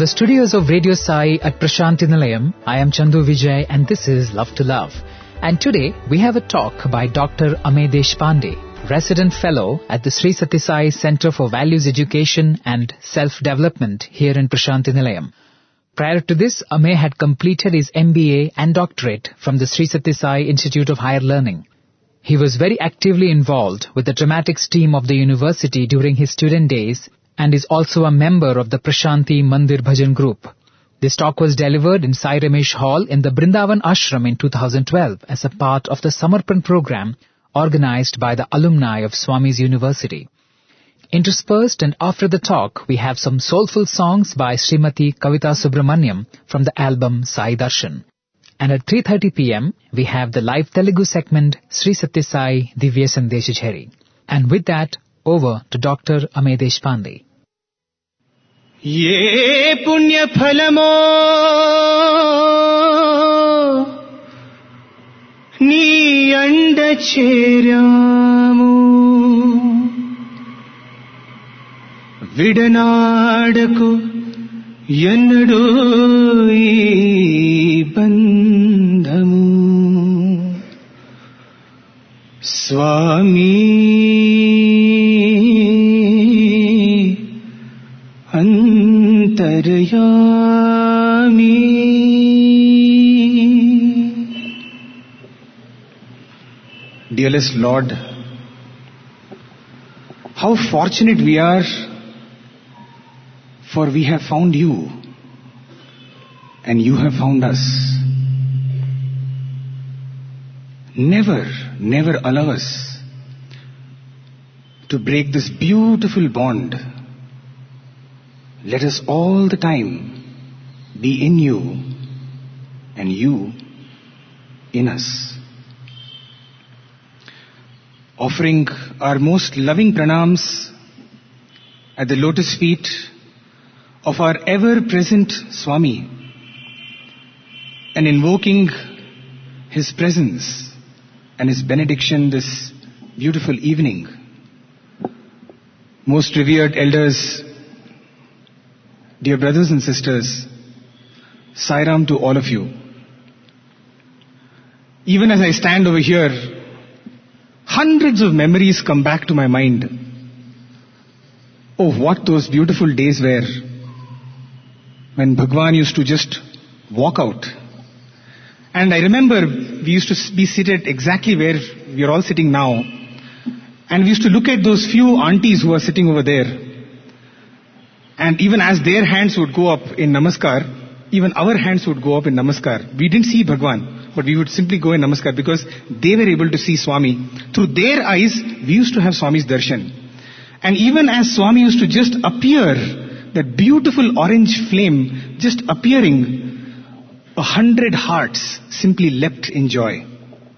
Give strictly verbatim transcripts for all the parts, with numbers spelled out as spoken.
the studios of Radio Sai at Prashanthi Nilayam, I am Chandu Vijay and this is Love to Love. And today we have a talk by Doctor Amey Deshpande, Resident Fellow at the Sri Sathya Sai Center for Values Education and Self-Development here in Prashanthi Nilayam. Prior to this, Amey had completed his M B A and doctorate from the Sri Sathya Sai Institute of Higher Learning. He was very actively involved with the dramatics team of the university during his student days and is also a member of the Prashanthi Mandir Bhajan group. This talk was delivered in Sai Ramesh Hall in the Brindavan Ashram in two thousand twelve as a part of the Samarpan program organized by the alumni of Swami's University. Interspersed and after the talk, we have some soulful songs by Srimati Kavita Subramaniam from the album Sai Darshan. And at three thirty p.m., we have the live Telugu segment Sri Sathya Sai Divya Sandesh Jhari. And with that, over to Doctor Amey Deshpande. Ye punya phalamo nee anda cheramu vidanaadaku ennadu ee bandhamu Swami Antaryami. Dearest Lord, how fortunate we are, for we have found you and you have found us. Never, never allow us to break this beautiful bond. Let us all the time be in you and you in us. Offering our most loving pranams at the lotus feet of our ever-present Swami and invoking His presence and His benediction this beautiful evening. Most revered elders, dear brothers and sisters, Sairam to all of you. Even as I stand over here, hundreds of memories come back to my mind. Oh, what those beautiful days were when Bhagwan used to just walk out. And I remember we used to be seated exactly where we are all sitting now. And we used to look at those few aunties who are sitting over there. And even as their hands would go up in Namaskar, even our hands would go up in Namaskar. We didn't see Bhagwan, but we would simply go in Namaskar because they were able to see Swami. Through their eyes, we used to have Swami's darshan. And even as Swami used to just appear, that beautiful orange flame just appearing, a hundred hearts simply leapt in joy.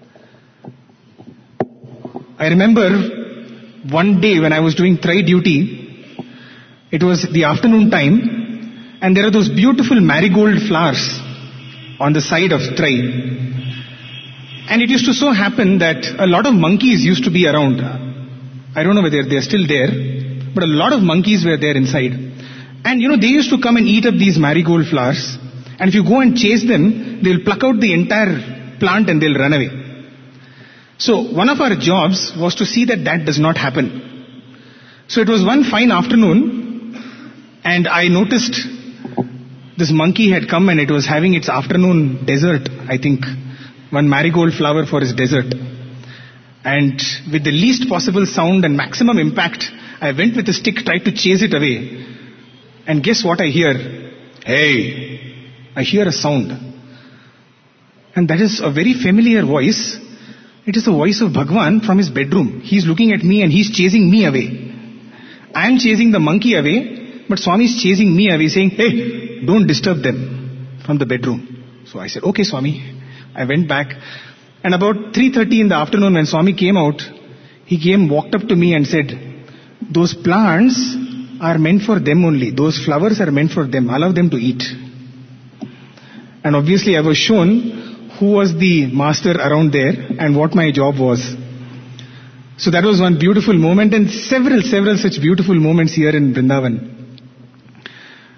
I remember one day when I was doing Trai duty, it was the afternoon time, and there are those beautiful marigold flowers on the side of Trai. And it used to so happen that a lot of monkeys used to be around. I don't know whether they're still there, but a lot of monkeys were there inside. And you know, they used to come and eat up these marigold flowers. And if you go and chase them, they'll pluck out the entire plant and they'll run away. So one of our jobs was to see that that does not happen. So it was one fine afternoon, and I noticed this monkey had come and it was having its afternoon dessert, I think, one marigold flower for its dessert. And with the least possible sound and maximum impact, I went with a stick, tried to chase it away. And guess what I hear? Hey, I hear a sound. And that is a very familiar voice. It is the voice of Bhagwan from his bedroom. He is looking at me and he is chasing me away. I am chasing the monkey away, but Swami is chasing me away, saying, hey, don't disturb them, from the bedroom. So I said, okay, Swami. I went back. And about three thirty in the afternoon when Swami came out, he came, walked up to me and said, those plants are meant for them only. Those flowers are meant for them. Allow them to eat. And obviously I was shown who was the master around there and what my job was. So that was one beautiful moment, and several, several such beautiful moments here in Vrindavan.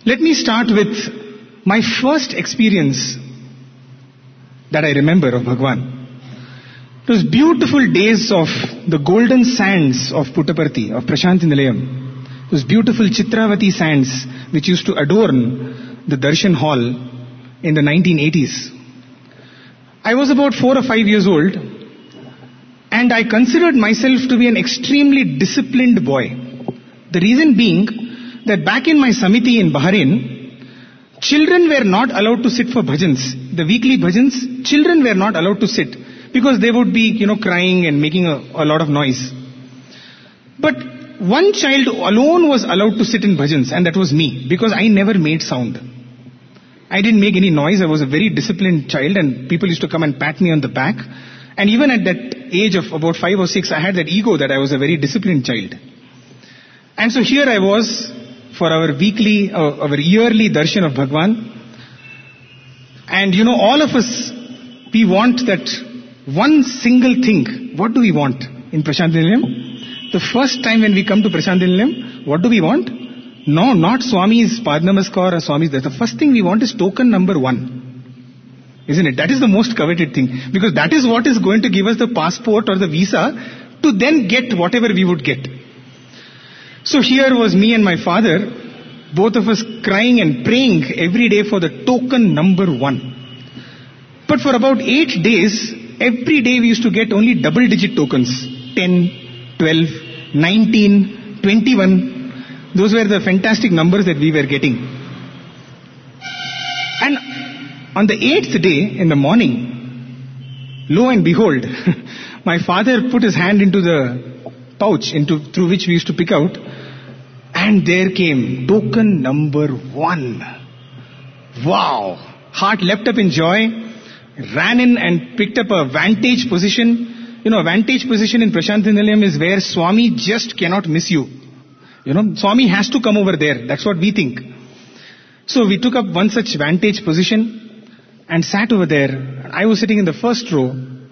Let me start with my first experience that I remember of Bhagwan. It was beautiful days of the golden sands of Puttaparthi, of Prashanthi Nilayam. Those beautiful Chitravati sands which used to adorn the Darshan Hall in the nineteen eighties. I was about four or five years old, and I considered myself to be an extremely disciplined boy. The reason being that back in my Samiti in Bahrain, children were not allowed to sit for bhajans. The weekly bhajans, children were not allowed to sit because they would be, you know, crying and making a, a lot of noise. But one child alone was allowed to sit in bhajans, and that was me, because I never made sound. I didn't make any noise. I was a very disciplined child, and people used to come and pat me on the back. And even at that age of about five or six, I had that ego that I was a very disciplined child. And so here I was for our weekly, uh, our yearly darshan of Bhagwan. And you know, all of us, we want that one single thing. What do we want in Prashanthi Nilayam? The first time when we come to Prashanthi Nilayam, what do we want? No, not Swami's Padnamaskar or Swami's. The first thing we want is token number one. Isn't it? That is the most coveted thing. Because that is what is going to give us the passport or the visa to then get whatever we would get. So here was me and my father, both of us crying and praying every day for the token number one. But for about eight days, every day we used to get only double digit tokens. ten, twelve, nineteen, twenty-one. Those were the fantastic numbers that we were getting. And on the eighth day in the morning, lo and behold, my father put his hand into the pouch into through which we used to pick out, and there came token number one. Wow! Heart leapt up in joy, ran in and picked up a vantage position. You know, a vantage position in Prashanthi Nilayam is where Swami just cannot miss you. You know, Swami has to come over there. That's what we think. So we took up one such vantage position and sat over there. I was sitting in the first row,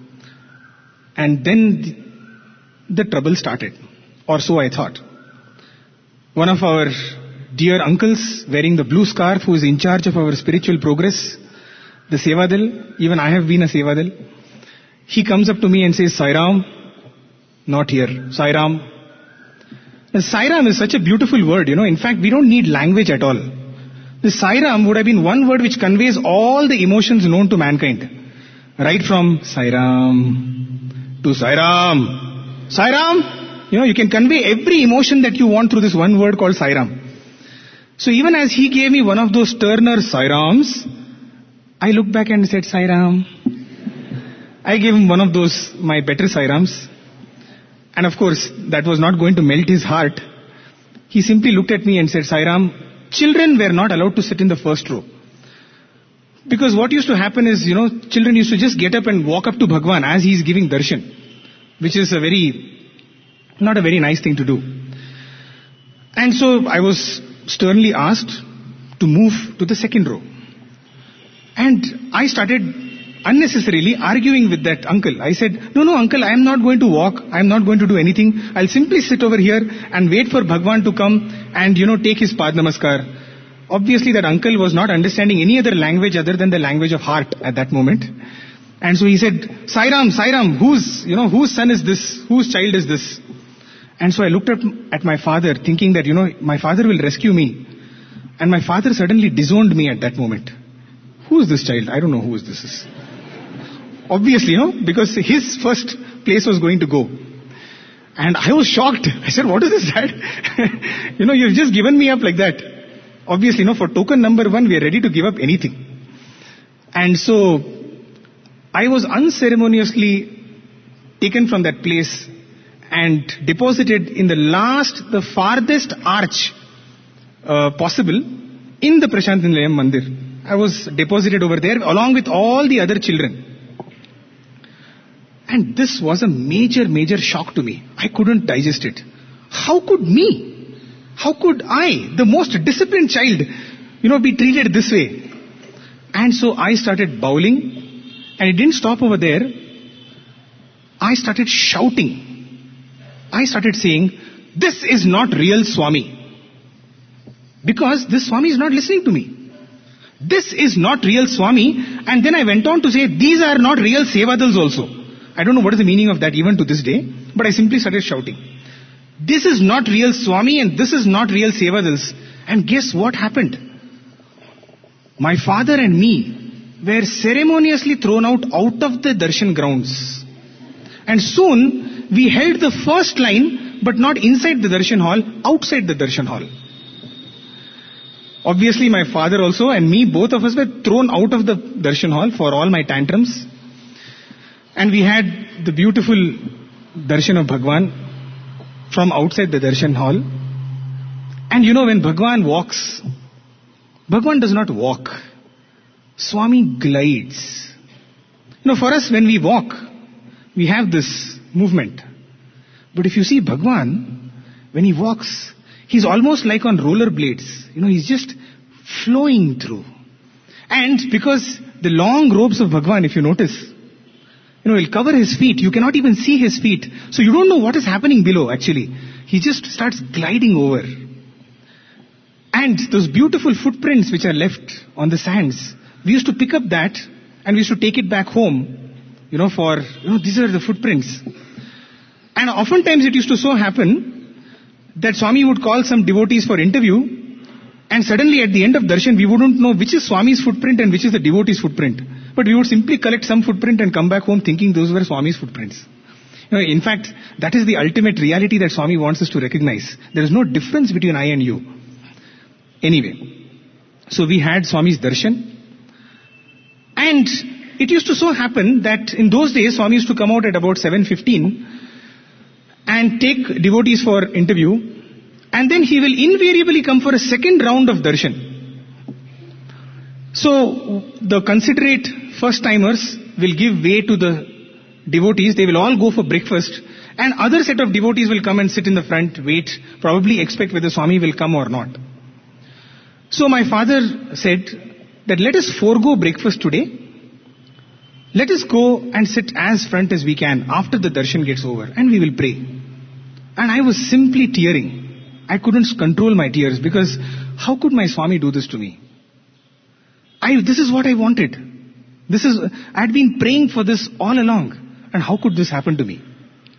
and then the, the trouble started. Or so I thought. One of our dear uncles wearing the blue scarf, who is in charge of our spiritual progress, the Sevadal, even I have been a Sevadal, he comes up to me and says, Sairam, not here, Sairam. And Sairam is such a beautiful word, you know. In fact, we don't need language at all. The Sairam would have been one word which conveys all the emotions known to mankind. Right from Sairam to Sairam. Sairam, you know, you can convey every emotion that you want through this one word called Sairam. So even as he gave me one of those Turner Sairams, I looked back and said, Sairam. I gave him one of those, my better Sairams. And of course, that was not going to melt his heart. He simply looked at me and said, Sairam, children were not allowed to sit in the first row. Because what used to happen is, you know, children used to just get up and walk up to Bhagwan as he is giving darshan, which is a very, not a very nice thing to do. And so I was sternly asked to move to the second row. And I started unnecessarily arguing with that uncle. I said, no, no, uncle, I am not going to walk. I am not going to do anything. I'll simply sit over here and wait for Bhagwan to come and, you know, take his Padnamaskar. Obviously, that uncle was not understanding any other language other than the language of heart at that moment. And so he said, Sairam, Sairam, whose, you know, whose son is this? Whose child is this? And so I looked up at my father thinking that, you know, my father will rescue me. And my father suddenly disowned me at that moment. Who is this child? I don't know who is this is. Obviously, you know, because his first place was going to go. And I was shocked. I said, what is this, Dad? You know, you've just given me up like that. Obviously, you know, for token number one, we are ready to give up anything. And so, I was unceremoniously taken from that place and deposited in the last, the farthest arch uh, possible in the Prashanthi Nilayam Mandir. I was deposited over there along with all the other children. And this was a major, major shock to me. I couldn't digest it. How could me? How could I, the most disciplined child, you know, be treated this way? And so I started bowling, and it didn't stop over there. I started shouting. I started saying, this is not real Swami. because this Swami is not listening to me. This is not real Swami. And then I went on to say, these are not real Sevadals also. I don't know what is the meaning of that even to this day, but I simply started shouting. This is not real Swami and this is not real Sevadals. And guess what happened? My father and me were ceremoniously thrown out out of the darshan grounds. And soon we held the first line, but not inside the darshan hall, outside the darshan hall. Obviously my father also and me, both of us were thrown out of the darshan hall for all my tantrums. And we had the beautiful darshan of Bhagwan from outside the darshan hall. And you know, when Bhagwan walks, Bhagwan does not walk. Swami glides. You know, for us when we walk, we have this movement. But if you see Bhagwan, when he walks, he's almost like on roller blades. You know, he's just flowing through. And because the long robes of Bhagwan, if you notice, you know, he'll cover his feet. You cannot even see his feet. So you don't know what is happening below actually. He just starts gliding over. And those beautiful footprints which are left on the sands, we used to pick up that and we used to take it back home, you know, for, you know, these are the footprints. And oftentimes it used to so happen that Swami would call some devotees for interview, and suddenly at the end of darshan we wouldn't know which is Swami's footprint and which is the devotee's footprint. But we would simply collect some footprint and come back home thinking those were Swami's footprints. You know, in fact, that is the ultimate reality that Swami wants us to recognize. There is no difference between I and you. Anyway, so we had Swami's darshan, and it used to so happen that in those days Swami used to come out at about seven fifteen and take devotees for interview, and then he will invariably come for a second round of darshan. So the considerate first timers will give way to the devotees. They will all go for breakfast, and other set of devotees will come and sit in the front, wait, probably expect whether Swami will come or not. So my father said that let us forego breakfast today. Let us go and sit as front as we can after the darshan gets over, and we will pray. And I was simply tearing. I couldn't control my tears because how could my Swami do this to me? I, this is what I wanted. This is, I had been praying for this all along. And how could this happen to me?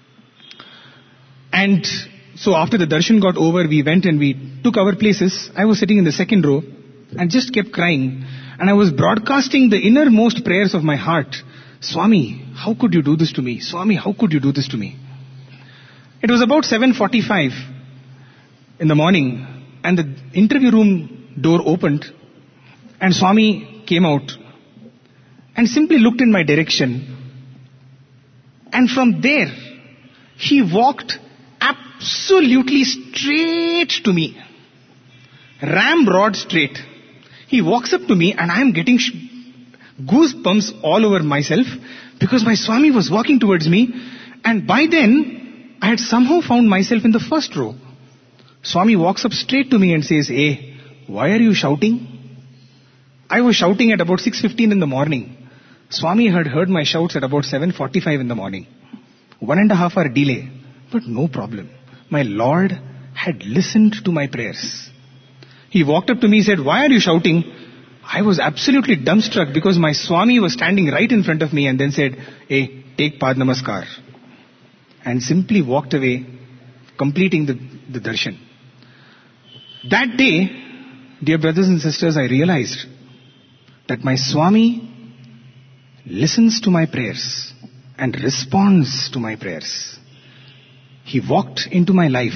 And so after the darshan got over, we went and we took our places. I was sitting in the second row and just kept crying. And I was broadcasting the innermost prayers of my heart. Swami, how could you do this to me? Swami, how could you do this to me? It was about seven forty-five in the morning, and the interview room door opened, and Swami came out and simply looked in my direction. And from there, he walked absolutely straight to me. Ramrod straight. He walks up to me and I am getting sh- goosebumps all over myself because my Swami was walking towards me, and by then I had somehow found myself in the first row. Swami walks up straight to me and says, "Hey, why are you shouting?" I was shouting at about six fifteen in the morning. Swami had heard my shouts at about seven forty-five in the morning. One and a half hour delay, but no problem. My Lord had listened to my prayers. He walked up to me and said, "Why are you shouting?" I was absolutely dumbstruck because my Swami was standing right in front of me, and then said, "Hey, take Pad Namaskar." And simply walked away, completing the, the darshan. That day, dear brothers and sisters, I realized that my Swami listens to my prayers and responds to my prayers. He walked into my life.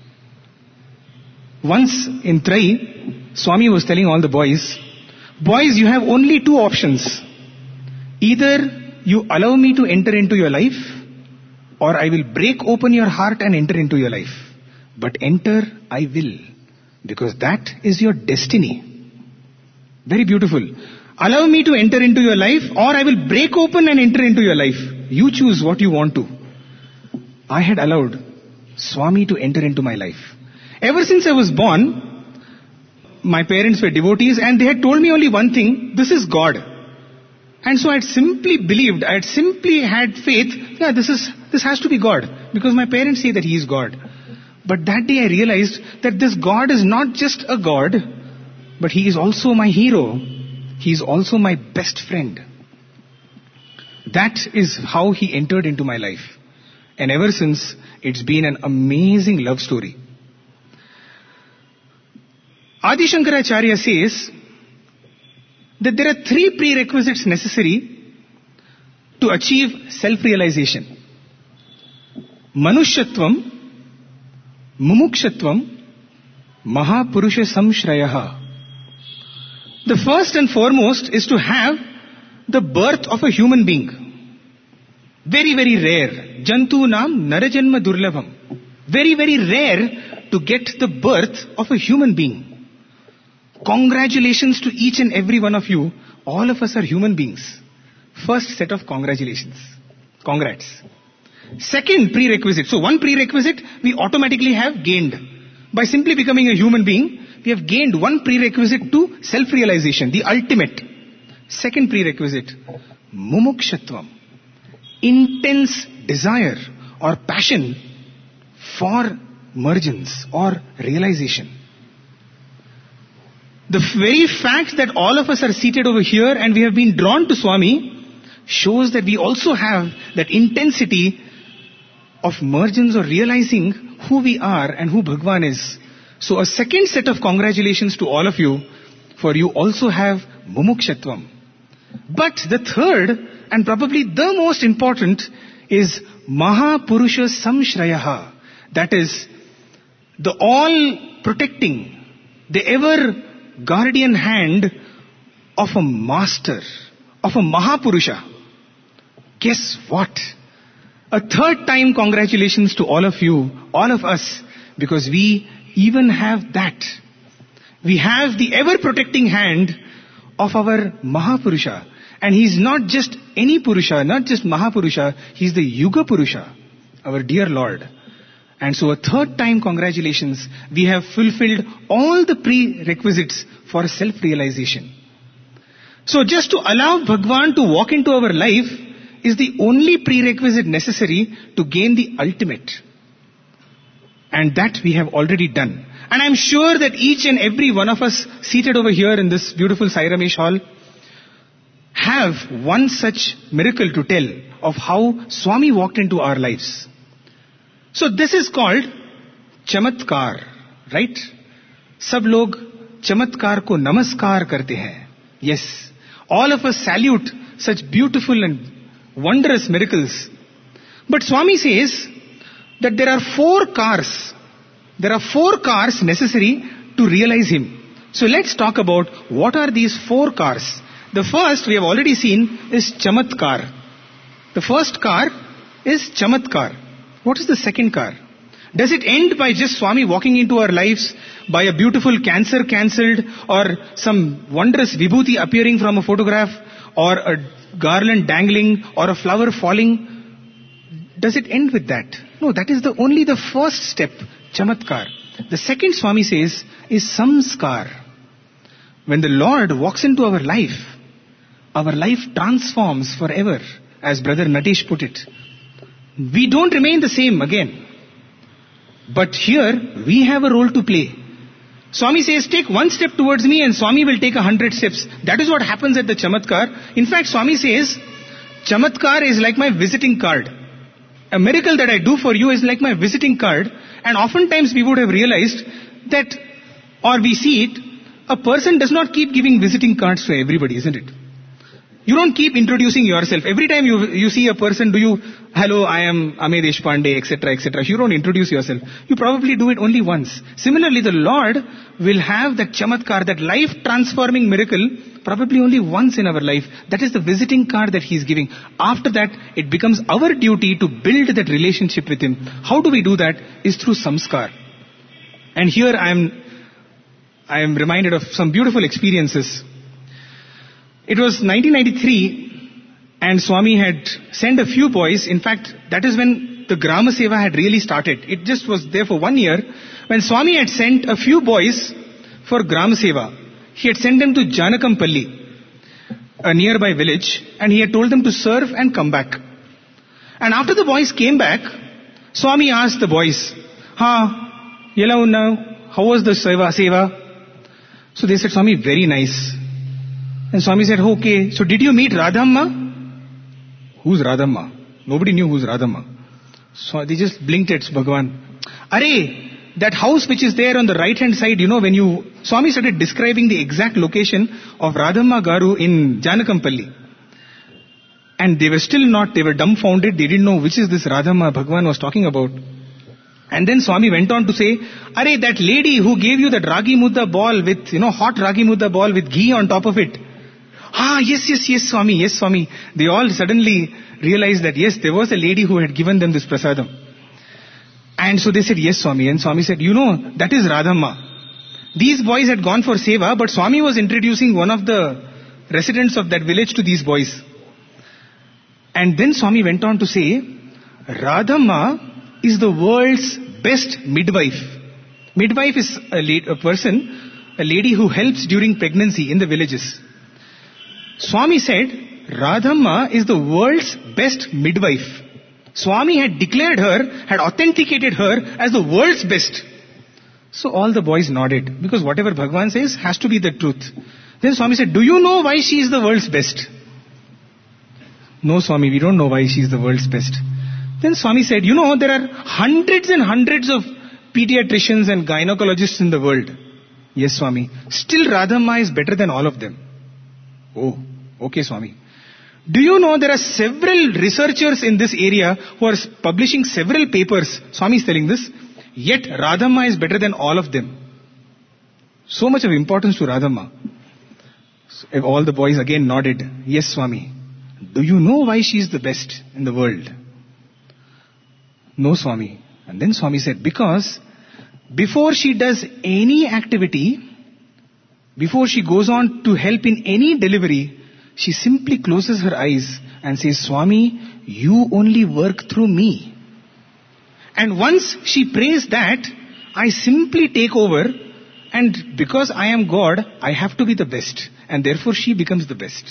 Once in Trai, Swami was telling all the boys, "Boys, you have only two options. Either you allow me to enter into your life, or I will break open your heart and enter into your life. But enter I will, because that is your destiny." Very beautiful. Allow me to enter into your life, or I will break open and enter into your life. You choose what you want to. I had allowed Swami to enter into my life. Ever since I was born, my parents were devotees, and they had told me only one thing: this is God. And so I had simply believed, I had simply had faith, yeah, this is, this has to be God, because my parents say that He is God. But that day I realized that this God is not just a God, but He is also my hero. He is also my best friend. That is how He entered into my life. And ever since, it's been an amazing love story. Adi Shankaracharya says that there are three prerequisites necessary to achieve self-realization. Manushyatvam, Mumukshatvam, Mahapurusha Samshrayaha. The first and foremost is to have the birth of a human being. Very, very rare. Jantu nam narajanma durlabham. Very, very rare to get the birth of a human being. Congratulations to each and every one of you. All of us are human beings. First set of congratulations. Congrats. Second prerequisite. So one prerequisite we automatically have gained. By simply becoming a human being, we have gained one prerequisite to self-realization, the ultimate. Second prerequisite, mumukshatvam. Intense desire or passion for mergence or realization. The very fact that all of us are seated over here and we have been drawn to Swami shows that we also have that intensity of mergence or realizing who we are and who Bhagwan is. So a second set of congratulations to all of you, for you also have mumukshatvam. But the third and probably the most important is Mahapurusha Samshrayaha. That is the all protecting, the ever guardian hand of a master, of a Mahapurusha. Guess what? A third time congratulations to all of you, all of us, because we even have that. We have the ever protecting hand of our Mahapurusha. And he is not just any Purusha, not just Mahapurusha, he is the Yuga Purusha, our dear Lord. And so a third time congratulations, we have fulfilled all the prerequisites for self-realization. So just to allow Bhagwan to walk into our life is the only prerequisite necessary to gain the ultimate. And that we have already done. And I'm sure that each and every one of us seated over here in this beautiful Sai Ramesh hall have one such miracle to tell of how Swami walked into our lives. So this is called Chamatkar, right? Sab log Chamatkar ko namaskar karte hain. Yes, all of us salute such beautiful and wondrous miracles. But Swami says that there are four cars. There are four cars necessary to realize Him. So let's talk about what are these four cars. The first we have already seen is Chamatkar. The first car is Chamatkar. What is the second car? Does it end by just Swami walking into our lives, by a beautiful cancer cancelled, or some wondrous vibhuti appearing from a photograph, or a garland dangling, or a flower falling? Does it end with that? No, that is the only the first step, Chamatkar. The second, Swami says, is Samskar. When the Lord walks into our life, our life transforms forever, as Brother Natesh put it. We don't remain the same again. But here, we have a role to play. Swami says, take one step towards me and Swami will take a hundred steps. That is what happens at the Chamatkar. In fact, Swami says, Chamatkar is like my visiting card. A miracle that I do for you is like my visiting card. And oftentimes we would have realized that, or we see it, a person does not keep giving visiting cards to everybody, isn't it? You don't keep introducing yourself. Every time you you see a person, do you, hello, I am Ame Deshpande, et cetera, et cetera. You don't introduce yourself. You probably do it only once. Similarly, the Lord will have that Chamatkar, that life-transforming miracle, probably only once in our life. That is the visiting card that He is giving. After that, it becomes our duty to build that relationship with Him. How do we do that? Is through samskar. And here I am, I am reminded of some beautiful experiences. It was nineteen ninety-three and Swami had sent a few boys. In fact, that is when the Grama Seva had really started. It just was there for one year. When Swami had sent a few boys for Grama Seva, he had sent them to Janakampalli, a nearby village, and he had told them to serve and come back. And after the boys came back, Swami asked the boys, Ha, Yela unna, how was the seva? seva? So they said, Swami, very nice. And Swami said, okay, so did you meet Radhamma? Who's Radhamma? Nobody knew who's Radhamma. So they just blinked at Bhagavan. Are, that house which is there on the right hand side, you know, when you, Swami started describing the exact location of Radhamma Garu in Janakampalli. And they were still not, they were dumbfounded, they didn't know which is this Radhamma Bhagavan was talking about. And then Swami went on to say, Are, that lady who gave you that ragi mudda ball with, you know, hot ragi mudda ball with ghee on top of it. Ah, yes, yes, yes, Swami, yes, Swami. They all suddenly realized that, yes, there was a lady who had given them this prasadam. And so they said, yes, Swami. And Swami said, you know, that is Radhamma. These boys had gone for seva, but Swami was introducing one of the residents of that village to these boys. And then Swami went on to say, Radhamma is the world's best midwife. Midwife is a, la- a person, a lady who helps during pregnancy in the villages. Swami said, Radhamma is the world's best midwife. Swami had declared her, had authenticated her as the world's best. So all the boys nodded, because whatever Bhagavan says has to be the truth. Then Swami said, do you know why she is the world's best? No, Swami, we don't know why she is the world's best. Then Swami said, you know, there are hundreds and hundreds of pediatricians and gynecologists in the world. Yes, Swami. Still Radhamma is better than all of them. Oh, okay, Swami. Do you know there are several researchers in this area who are publishing several papers? Swami is telling this. Yet Radhamma is better than all of them. So much of importance to Radhamma. So all the boys again nodded. Yes, Swami. Do you know why she is the best in the world? No, Swami. And then Swami said, because before she does any activity, before she goes on to help in any delivery, she simply closes her eyes and says, Swami, you only work through me. And once she prays that, I simply take over, and because I am God, I have to be the best. And therefore she becomes the best.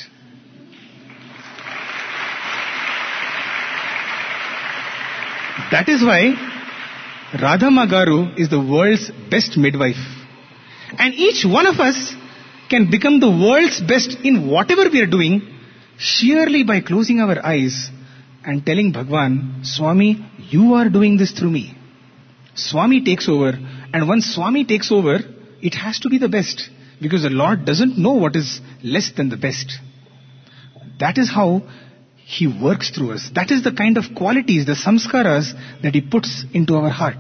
That is why Radhamma Garu is the world's best midwife. And each one of us can become the world's best in whatever we are doing, sheerly by closing our eyes and telling Bhagwan, Swami, you are doing this through me. Swami takes over, and once Swami takes over, it has to be the best, because the Lord doesn't know what is less than the best. That is how He works through us. That is the kind of qualities, the samskaras that He puts into our heart.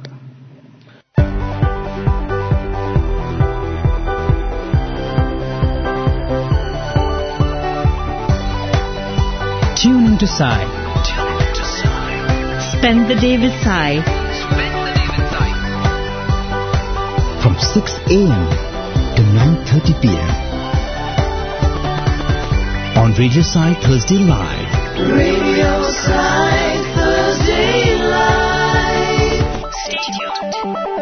Tune into Sai. Tune into Sai. Spend the day with Sai. Spend the day with Sai. From six a.m. to nine thirty p.m. on Radio Sai Thursday Live. Radio Sai Thursday Live. Stay tuned.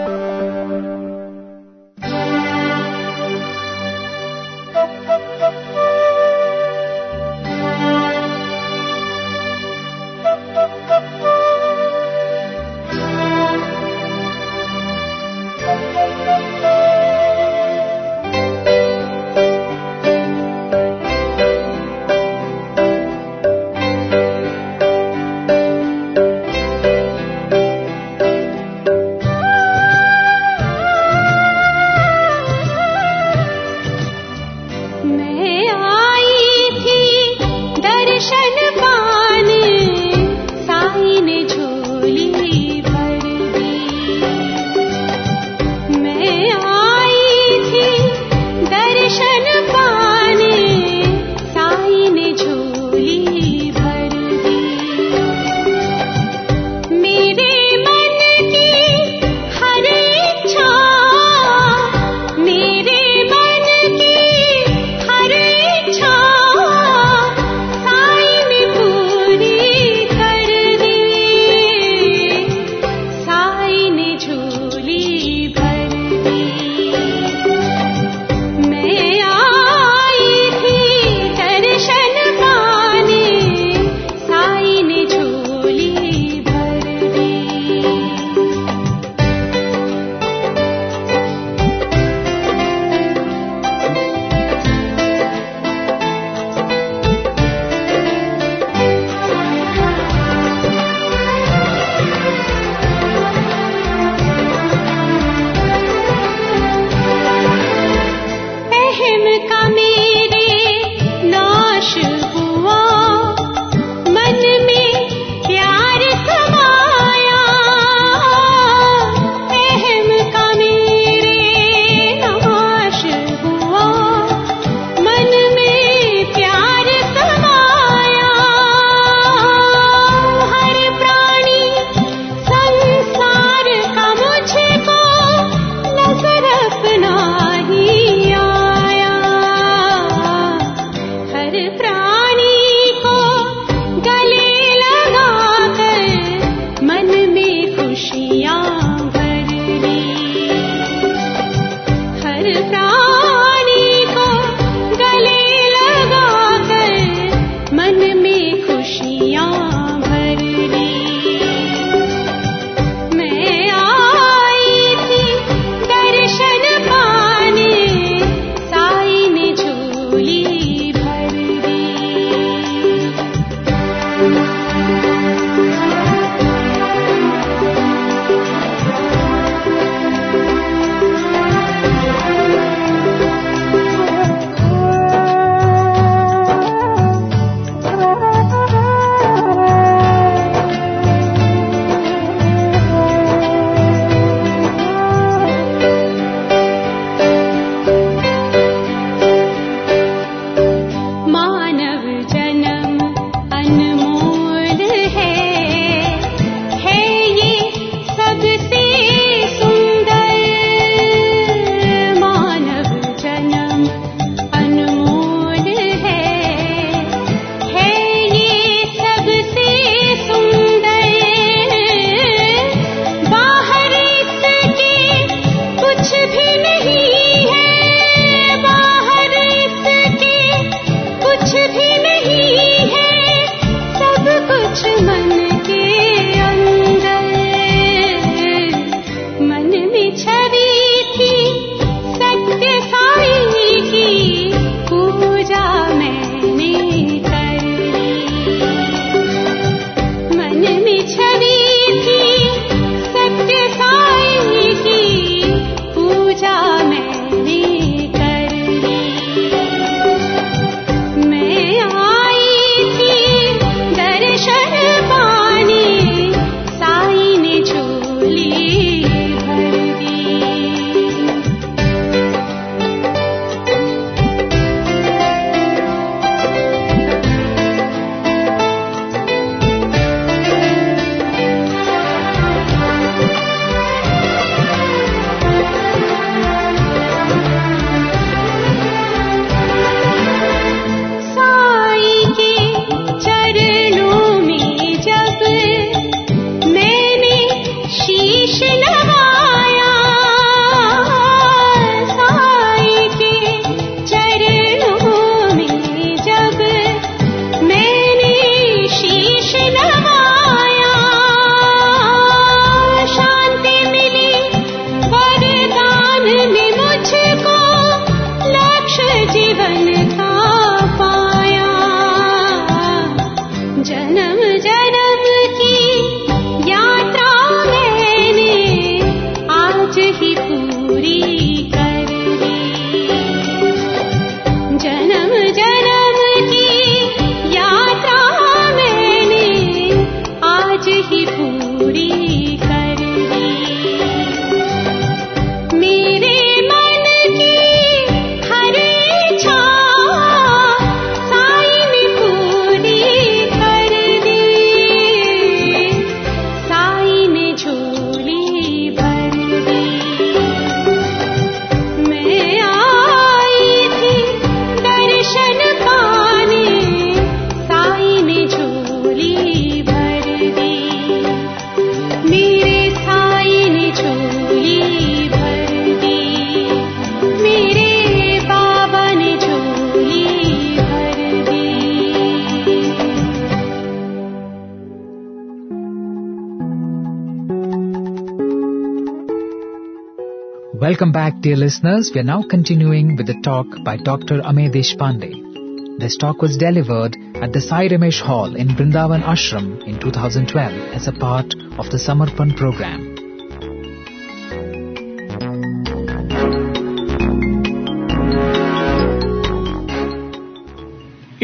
Welcome back, dear listeners. We are now continuing with the talk by Doctor Amey Deshpande. This talk was delivered at the Sai Ramesh Hall in Vrindavan Ashram in two thousand twelve as a part of the Samarpan program.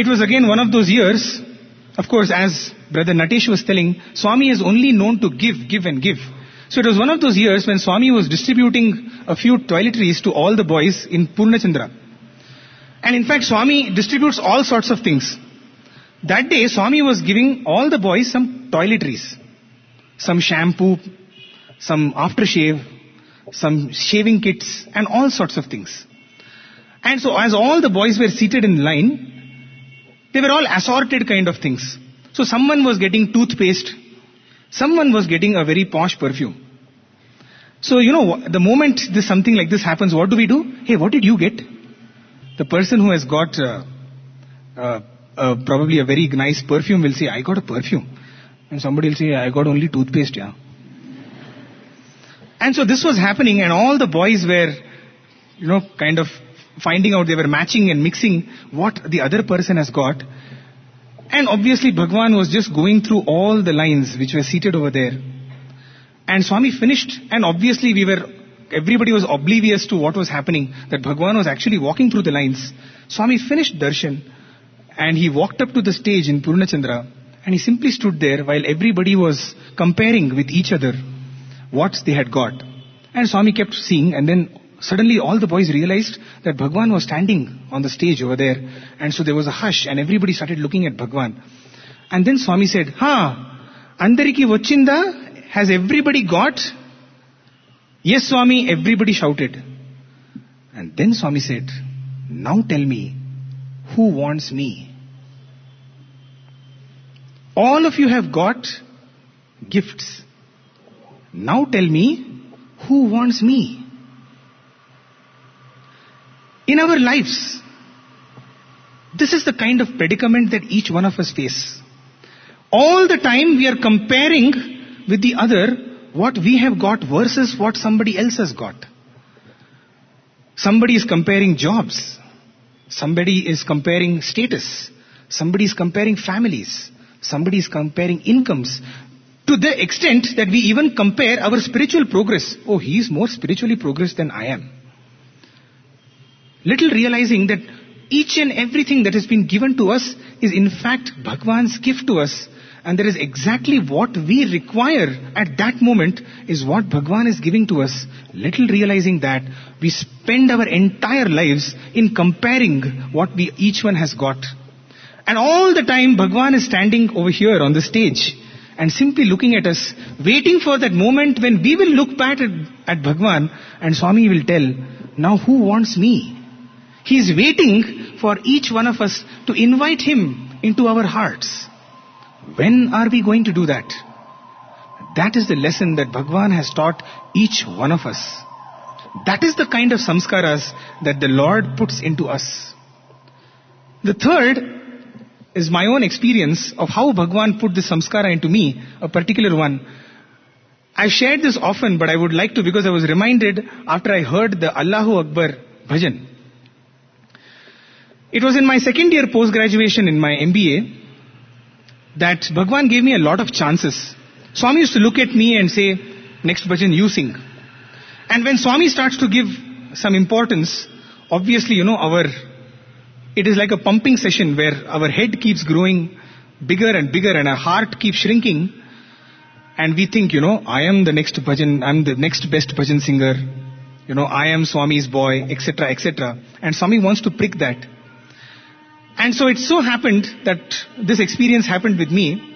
it was again one of those years, of course, as Brother Natesh was telling, Swami is only known to give, give and give. So it was one of those years when Swami was distributing a few toiletries to all the boys in Purnachandra. And in fact, Swami distributes all sorts of things. That day, Swami was giving all the boys some toiletries. Some shampoo, some aftershave, some shaving kits, and all sorts of things. And so as all the boys were seated in line, they were all assorted kind of things. So someone was getting toothpaste, someone was getting a very posh perfume. So, you know, the moment this something like this happens, what do we do? Hey, what did you get? The person who has got uh, uh, uh, probably a very nice perfume will say, I got a perfume. And somebody will say, I got only toothpaste, yeah. And so this was happening, and all the boys were, you know, kind of finding out, they were matching and mixing what the other person has got. And obviously Bhagwan was just going through all the lines which were seated over there. And Swami finished, and obviously we were, everybody was oblivious to what was happening, that Bhagwan was actually walking through the lines. Swami finished darshan, and he walked up to the stage in Purnachandra, and he simply stood there while everybody was comparing with each other what they had got. And Swami kept seeing, and then suddenly all the boys realized that Bhagwan was standing on the stage over there. And so there was a hush, and everybody started looking at Bhagwan. And then Swami said, Ha, andariki vachinda, has everybody got? Yes, Swami, everybody shouted. And then Swami said, now tell me, who wants me? All of you have got gifts. Now tell me, who wants me? In our lives, this is the kind of predicament that each one of us face. All the time we are comparing with the other what we have got versus what somebody else has got. Somebody is comparing jobs. Somebody is comparing status. Somebody is comparing families. Somebody is comparing incomes. To the extent that we even compare our spiritual progress. Oh, he is more spiritually progressed than I am. Little realizing that each and everything that has been given to us is in fact Bhagwan's gift to us. And there is exactly what we require at that moment is what Bhagwan is giving to us. Little realizing that we spend our entire lives in comparing what we each one has got. And all the time Bhagwan is standing over here on the stage and simply looking at us, waiting for that moment when we will look back at, at Bhagwan and Swami will tell, now who wants me? He is waiting for each one of us to invite him into our hearts. When are we going to do that? That is the lesson that Bhagwan has taught each one of us. That is the kind of samskaras that the Lord puts into us. The third is my own experience of how Bhagwan put this samskara into me, a particular one. I've shared this often, but I would like to because I was reminded after I heard the Allahu Akbar bhajan. It was in my second year post-graduation in my M B A that Bhagwan gave me a lot of chances. Swami used to look at me and say, next bhajan you sing. And when Swami starts to give some importance, obviously, you know, our, it is like a pumping session where our head keeps growing bigger and bigger and our heart keeps shrinking. And we think, you know, I am the next bhajan, I'm the next best bhajan singer. You know, I am Swami's boy, et cetera, et cetera. And Swami wants to prick that. And so it so happened that this experience happened with me.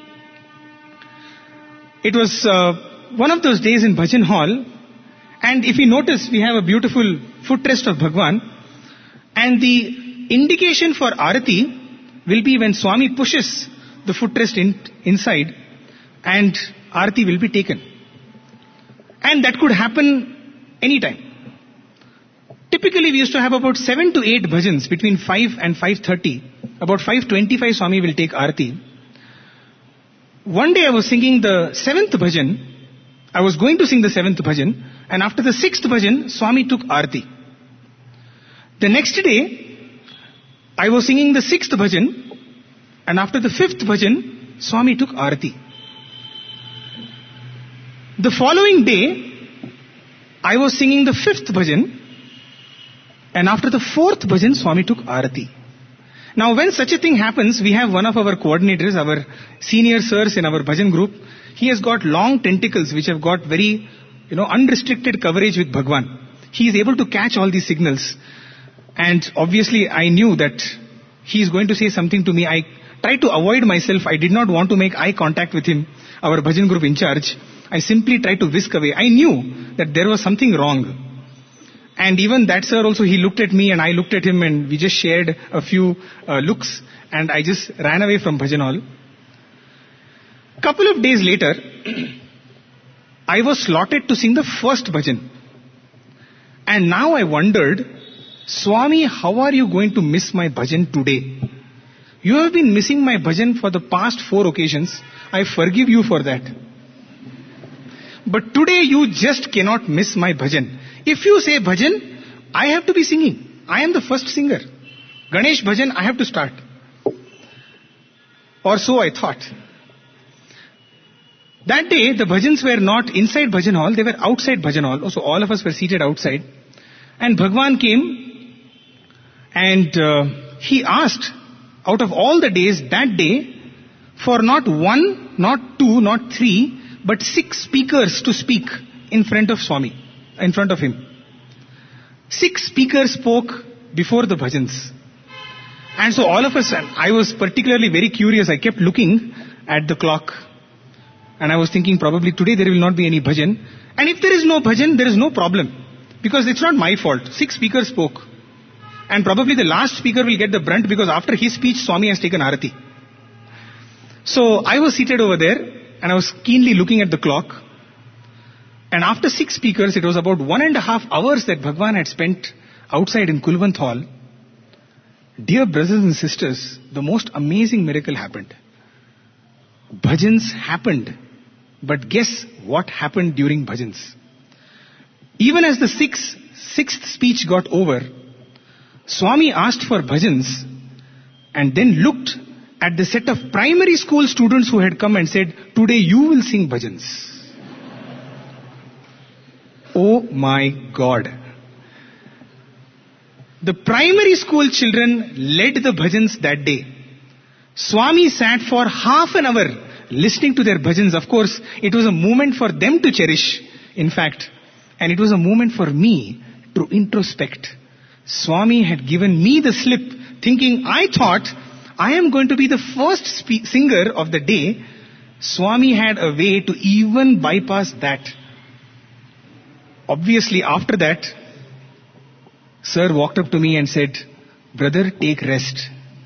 It was uh, one of those days in Bhajan Hall. And if you notice, we have a beautiful footrest of Bhagwan. And the indication for Arati will be when Swami pushes the footrest in, inside and Arati will be taken. And that could happen anytime. Typically, we used to have about seven to eight bhajans between five and five thirty. About five twenty-five, Swami will take Arati. One day I was singing the seventh bhajan. I was going to sing the seventh bhajan. And after the sixth bhajan, Swami took Arati. The next day, I was singing the sixth bhajan. And after the fifth bhajan, Swami took Arati. The following day, I was singing the fifth bhajan. And after the fourth bhajan, Swami took Arati. Now when such a thing happens, we have one of our coordinators, our senior sirs in our bhajan group. He has got long tentacles which have got very, you know, unrestricted coverage with Bhagwan. He is able to catch all these signals. And obviously I knew that he is going to say something to me. I tried to avoid myself. I did not want to make eye contact with him, our bhajan group in charge. I simply tried to whisk away. I knew that there was something wrong. And even that sir also, he looked at me and I looked at him and we just shared a few uh, looks and I just ran away from bhajan hall. Couple of days later, I was slotted to sing the first bhajan. And now I wondered, Swami, how are you going to miss my bhajan today? You have been missing my bhajan for the past four occasions. I forgive you for that. But today you just cannot miss my bhajan. If you say bhajan, I have to be singing. I am the first singer. Ganesh bhajan, I have to start. Or so I thought. That day, the bhajans were not inside bhajan hall, they were outside bhajan hall. So all of us were seated outside. And Bhagwan came and uh, he asked, out of all the days, that day, for not one, not two, not three, but six speakers to speak in front of Swami, in front of him. Six speakers spoke before the bhajans. And so all of us, I was particularly very curious, I kept looking at the clock. And I was thinking probably today there will not be any bhajan. And if there is no bhajan, there is no problem. Because it's not my fault. Six speakers spoke. And probably the last speaker will get the brunt because after his speech, Swami has taken Arati. So I was seated over there and I was keenly looking at the clock. And after six speakers, it was about one and a half hours that Bhagwan had spent outside in Kulwant Hall. Dear brothers and sisters, the most amazing miracle happened. Bhajans happened. But guess what happened during bhajans? Even as the sixth, sixth speech got over, Swami asked for bhajans and then looked at the set of primary school students who had come and said, today you will sing bhajans. Oh my God. The primary school children led the bhajans that day. Swami sat for half an hour listening to their bhajans. Of course, it was a moment for them to cherish, in fact. And it was a moment for me to introspect. Swami had given me the slip, thinking I thought I am going to be the first spe- singer of the day. Swami had a way to even bypass that. Obviously, after that, Sir walked up to me and said, brother, take rest.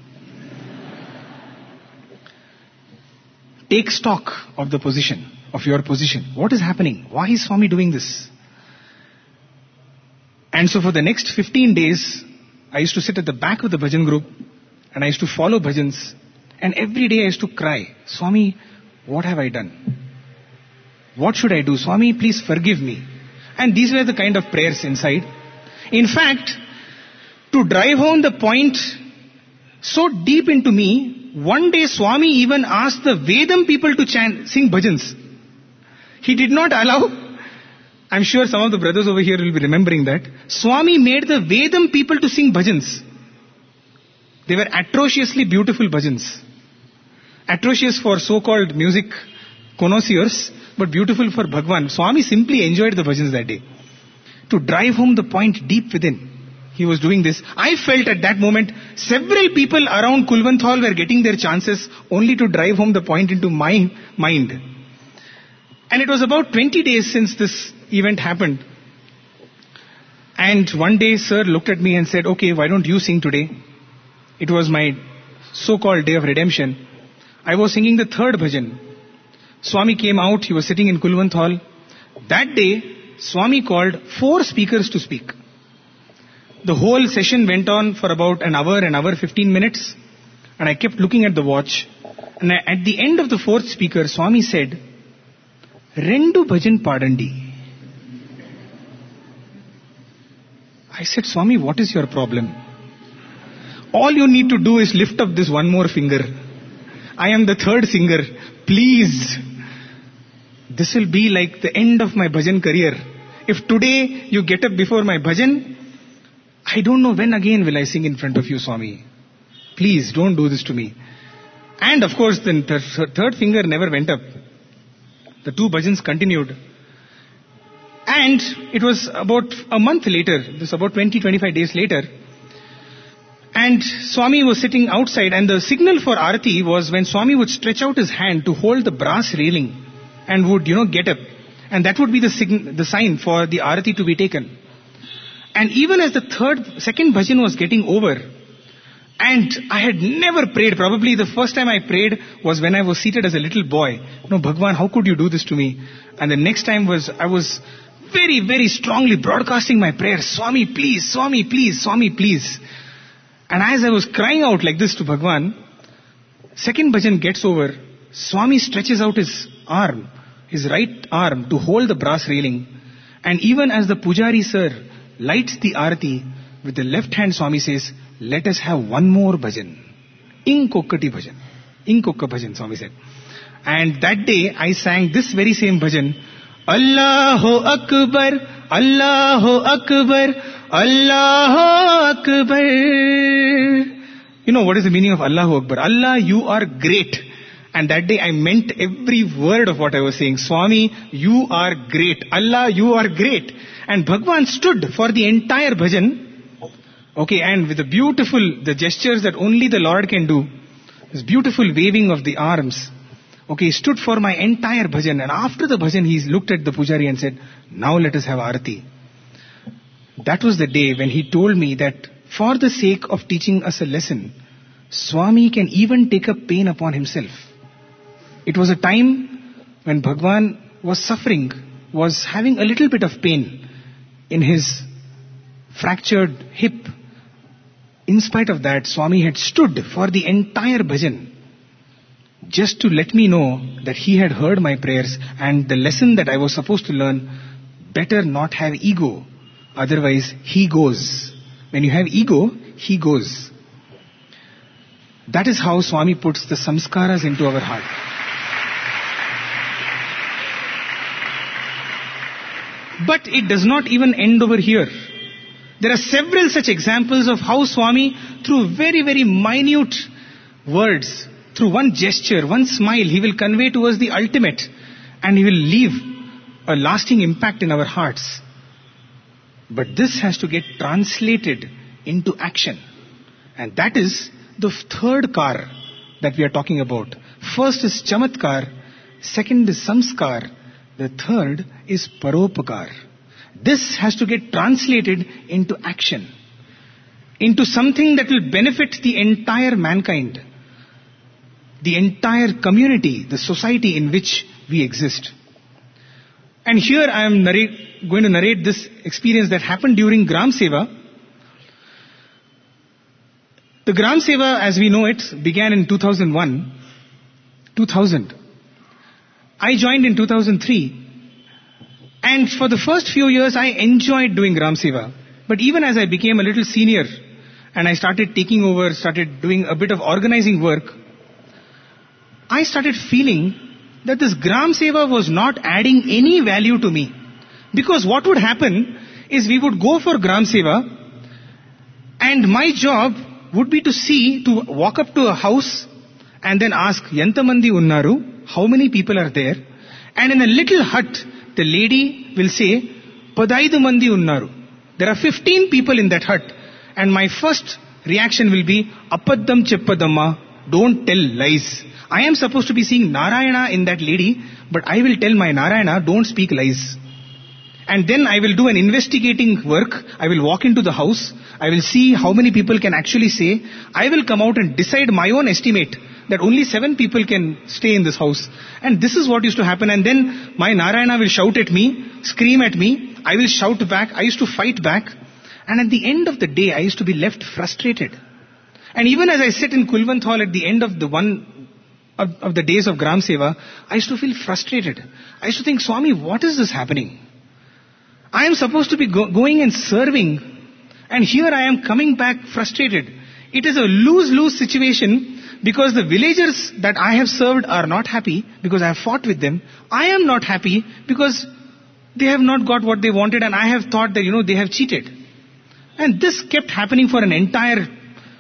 Take stock of the position, of your position. What is happening? Why is Swami doing this? And so for the next fifteen days, I used to sit at the back of the bhajan group and I used to follow bhajans. And every day I used to cry, Swami, what have I done? What should I do? Swami, please forgive me. And these were the kind of prayers inside. In fact, to drive home the point so deep into me, one day Swami even asked the Vedam people to chant, sing bhajans. He did not allow. I'm sure some of the brothers over here will be remembering that. Swami made the Vedam people to sing bhajans. They were atrociously beautiful bhajans. Atrocious for so-called music connoisseurs, but beautiful for Bhagwan. Swami simply enjoyed the bhajans that day. To drive home the point deep within, he was doing this. I felt at that moment, several people around Kulwant Hall were getting their chances only to drive home the point into my mind. And it was about twenty days since this event happened. And one day, sir looked at me and said, okay, why don't you sing today? It was my so-called day of redemption. I was singing the third bhajan. Swami came out, he was sitting in Kulwant Hall. That day, Swami called four speakers to speak. The whole session went on for about an hour, an hour, fifteen minutes. And I kept looking at the watch. And at the end of the fourth speaker, Swami said, Rendu bhajan padandi. I said, Swami, what is your problem? All you need to do is lift up this one more finger. I am the third singer. Please. This will be like the end of my bhajan career. If today you get up before my bhajan, I don't know when again will I sing in front of you, Swami. Please don't do this to me. And of course, the th- third finger never went up. The two bhajans continued. And it was about a month later, this was about twenty to twenty-five days later, and Swami was sitting outside, and the signal for Arati was when Swami would stretch out his hand to hold the brass railing and would, you know, get up. And that would be the, sign, the sign for the Arati to be taken. And even as the third, second bhajan was getting over, and I had never prayed, probably the first time I prayed was when I was seated as a little boy. No, Bhagwan, how could you do this to me? And the next time was, I was very, very strongly broadcasting my prayer, Swami, please, Swami, please, Swami, please. And as I was crying out like this to Bhagwan, second bhajan gets over, Swami stretches out his arm, his right arm to hold the brass railing. And even as the Pujari sir lights the Arati, with the left hand Swami says, let us have one more bhajan. Inkokkati bhajan. Inkokka bhajan, Swami said. And that day I sang this very same bhajan, Allahu Akbar, Allahu Akbar, Allahu Akbar. You know what is the meaning of Allahu Akbar? Allah, you are great. And that day I meant every word of what I was saying. Swami, you are great. Allah, you are great. And Bhagwan stood for the entire bhajan. Okay, and with the beautiful, the gestures that only the Lord can do, this beautiful waving of the arms. Okay, he stood for my entire bhajan, and after the bhajan he looked at the Pujari and said, now let us have Arati. That was the day when he told me that for the sake of teaching us a lesson, Swami can even take up pain upon himself. It was a time when Bhagwan was suffering, was having a little bit of pain in his fractured hip. In spite of that, Swami had stood for the entire bhajan, just to let me know that he had heard my prayers and the lesson that I was supposed to learn, better not have ego, otherwise he goes. When you have ego, he goes. That is how Swami puts the samskaras into our heart. But it does not even end over here. There are several such examples of how Swami, through very, very minute words, through one gesture, one smile, he will convey to us the ultimate, and he will leave a lasting impact in our hearts. But this has to get translated into action. And that is the third kar that we are talking about. First is chamatkar, second is samskar, the third is paropakar. This has to get translated into action, into something that will benefit the entire mankind, the entire community, the society in which we exist. And here I am narrate, going to narrate this experience that happened during Gram Seva. The Gram Seva, as we know it, began in two thousand one, two thousand. I joined in two thousand three. And for the first few years, I enjoyed doing Gram Seva. But even as I became a little senior, and I started taking over, started doing a bit of organizing work, I started feeling that this Gram Seva was not adding any value to me. Because what would happen is we would go for Gram Seva, and my job would be to see, to walk up to a house and then ask, Yantamandi unnaru, how many people are there? And in a little hut, the lady will say, Padaidu mandi unnaru. There are fifteen people in that hut. And my first reaction will be, Apaddam cheppadamma, don't tell lies. I am supposed to be seeing Narayana in that lady, but I will tell my Narayana, don't speak lies. And then I will do an investigating work. I will walk into the house. I will see how many people can actually say. I will come out and decide my own estimate that only seven people can stay in this house. And this is what used to happen. And then my Narayana will shout at me, scream at me. I will shout back. I used to fight back. And at the end of the day, I used to be left frustrated. And even as I sit in Kulwant Hall at the end of the one of, of the days of Gram Seva, I used to feel frustrated. I used to think, Swami, what is this happening? I am supposed to be go- going and serving, and here I am coming back frustrated. It is a lose-lose situation, because the villagers that I have served are not happy because I have fought with them. I am not happy because they have not got what they wanted, and I have thought that, you know, they have cheated. And this kept happening for an entire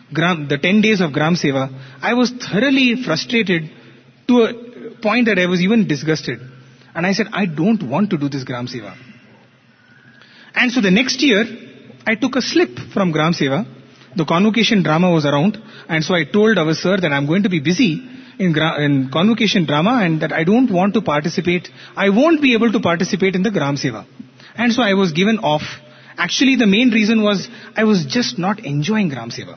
Gram, the ten days of Gram Seva, I was thoroughly frustrated to a point that I was even disgusted. And I said, I don't want to do this Gram Seva. And so the next year, I took a slip from Gram Seva. The convocation drama was around. And so I told our sir that I'm going to be busy in, gra- in convocation drama and that I don't want to participate. I won't be able to participate in the Gram Seva. And so I was given off. Actually, the main reason was I was just not enjoying Gram Seva.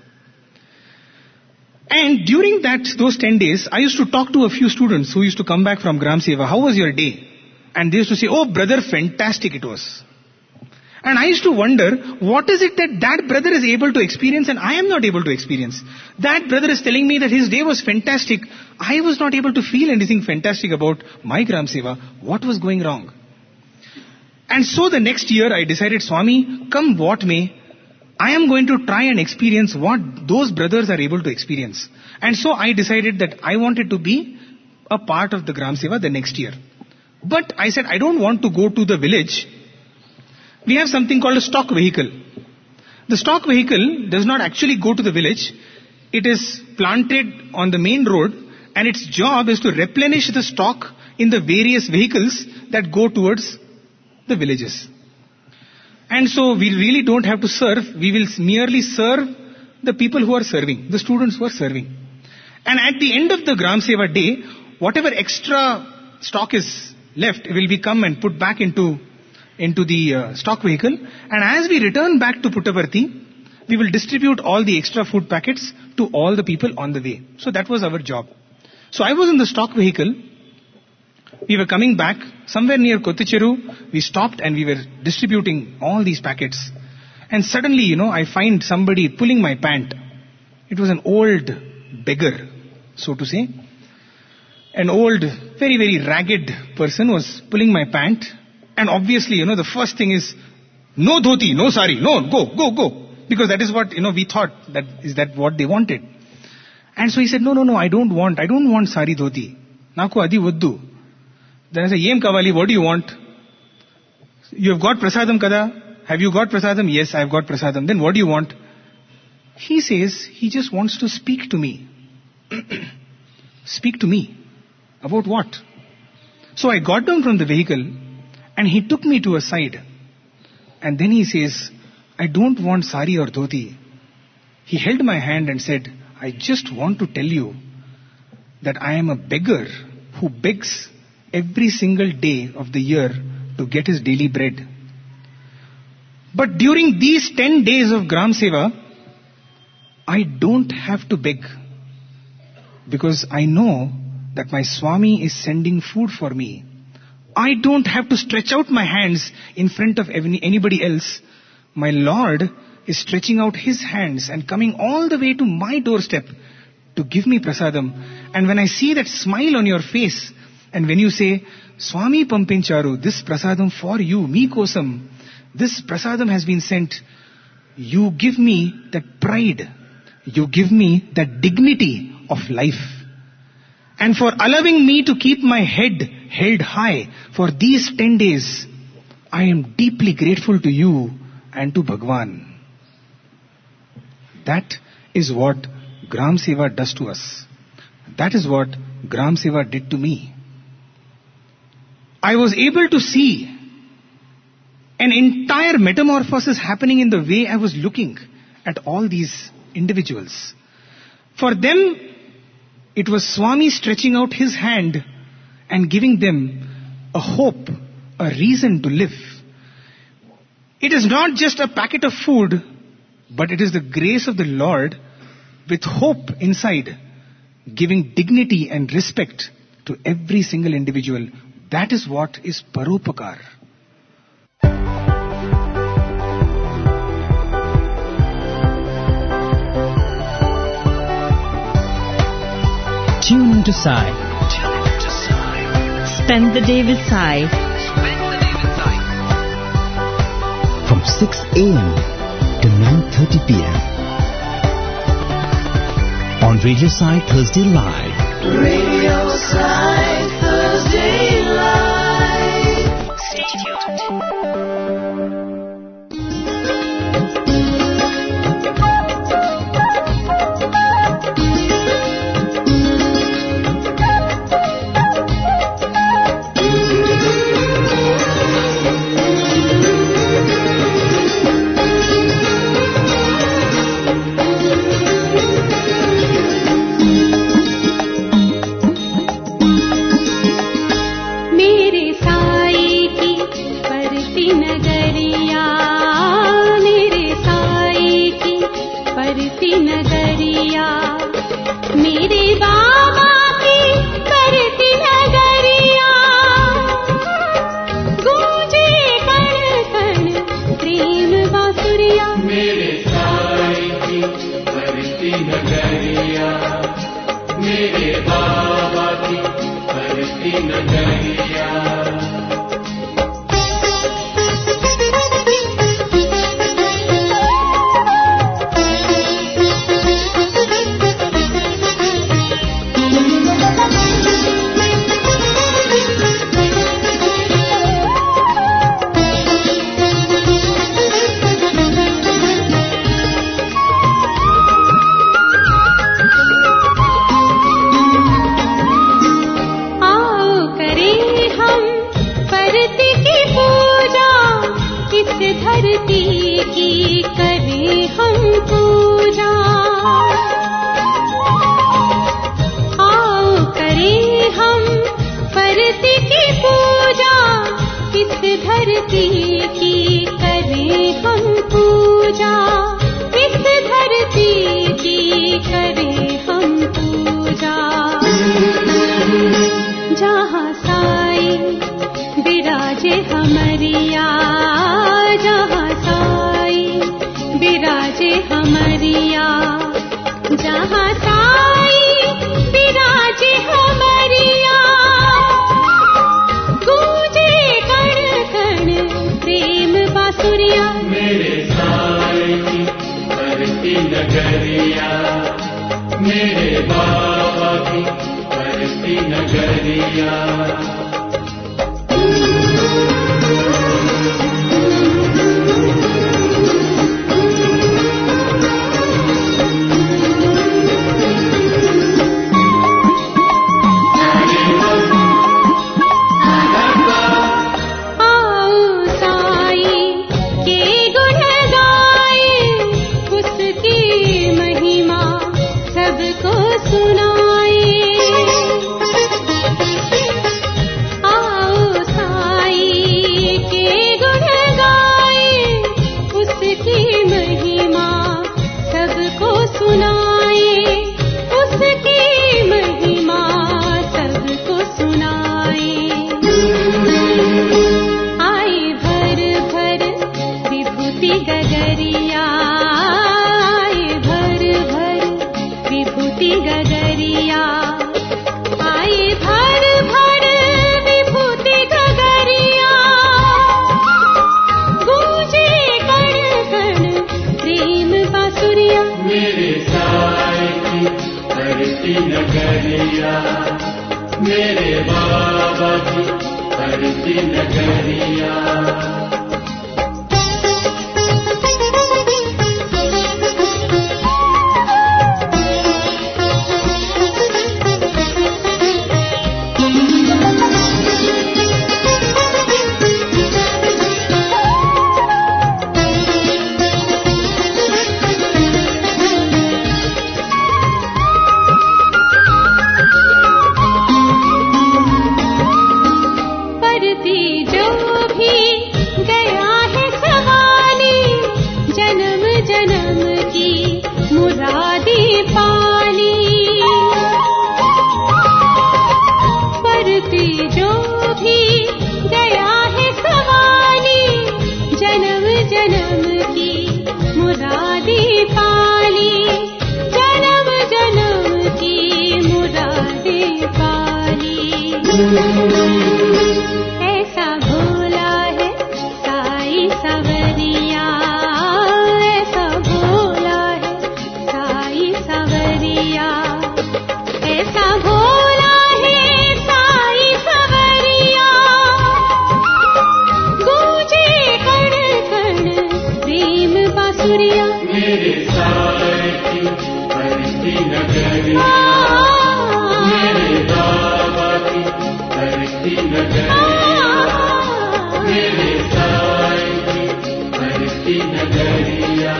And during that, those ten days, I used to talk to a few students who used to come back from Gram Seva. How was your day? And they used to say, oh brother, fantastic it was. And I used to wonder, what is it that that brother is able to experience and I am not able to experience? That brother is telling me that his day was fantastic. I was not able to feel anything fantastic about my Gram Seva. What was going wrong? And so the next year I decided, Swami, come what may, I am going to try and experience what those brothers are able to experience. And so I decided that I wanted to be a part of the Gram Seva the next year. But I said, I don't want to go to the village. We have something called a stock vehicle. The stock vehicle does not actually go to the village. It is planted on the main road and its job is to replenish the stock in the various vehicles that go towards the villages. And so we really don't have to serve. We will merely serve the people who are serving, the students who are serving. And at the end of the Gram Seva day, whatever extra stock is left will be come and put back into into the uh, stock vehicle, and as we return back to Puttaparthi, we will distribute all the extra food packets to all the people on the way. So that was our job. So I was in the stock vehicle. We were coming back somewhere near Kotticheru. We stopped and we were distributing all these packets. And suddenly, you know, I find somebody pulling my pant. It was an old beggar, so to say. An old, very, very ragged person was pulling my pant. And obviously, you know, the first thing is, no dhoti, no sari, no, go, go, go. Because that is what, you know, we thought, that is that what they wanted. And so he said, no, no, no, I don't want, I don't want sari dhoti. Naku adi voddu. Then I said, Yem kavali, what do you want? You have got prasadam kada? Have you got prasadam? Yes, I have got prasadam. Then what do you want? He says, he just wants to speak to me. Speak to me. About what? So I got down from the vehicle, and he took me to a side. And then he says, I don't want sari or dhoti. He held my hand and said, I just want to tell you that I am a beggar who begs every single day of the year to get his daily bread. But during these ten days of Gram Seva, I don't have to beg. Because I know that my Swami is sending food for me. I don't have to stretch out my hands in front of anybody else. My Lord is stretching out His hands and coming all the way to my doorstep to give me prasadam. And when I see that smile on your face, and when you say, Swami Pampincharu, this prasadam for you, me kosam, this prasadam has been sent, you give me that pride, you give me that dignity of life. And for allowing me to keep my head held high for these ten days, I am deeply grateful to you and to Bhagwan. That is what Gram Seva does to us. That is what Gram Seva did to me. I was able to see an entire metamorphosis happening in the way I was looking at all these individuals. For them, it was Swami stretching out his hand and giving them a hope, a reason to live. It is not just a packet of food, but it is the grace of the Lord with hope inside, giving dignity and respect to every single individual. That is what is Paropakar. Tune into Sai. Tune into Sai. Spend the day with Sai. Spend the day with Sai. From six a.m. to nine thirty p.m. on Radio Sai Thursday Live. Radio Sai Thursday Live. Stay tuned. बाबा की करती नगरिया। धरती की करें हम पूजा, आओ करें हम धरती की पूजा, इस धरती की करें हम पूजा, इस धरती की करें हम पूजा। जहाँ साई विराजे हमरिया, जहाँ साई विराजे हमरिया, जहाँ साई विराजे हमरिया, गूंजे कण कण प्रेम बांसुरिया। मेरे साई की करती नगरिया, मेरे बाबा की करती नगरिया। मेरे बाबा की करती नगरिया। ऐसा भोला है साई सवरिया, ऐसा भोला है साई सवरिया, ऐसा भोला है साई सवरिया, गूंजे कण कण प्रेम बांसुरिया। मेरे साई की करती नगरिया, मेरे बाबा की करती नगरिया, मेरे साई की करती नगरिया।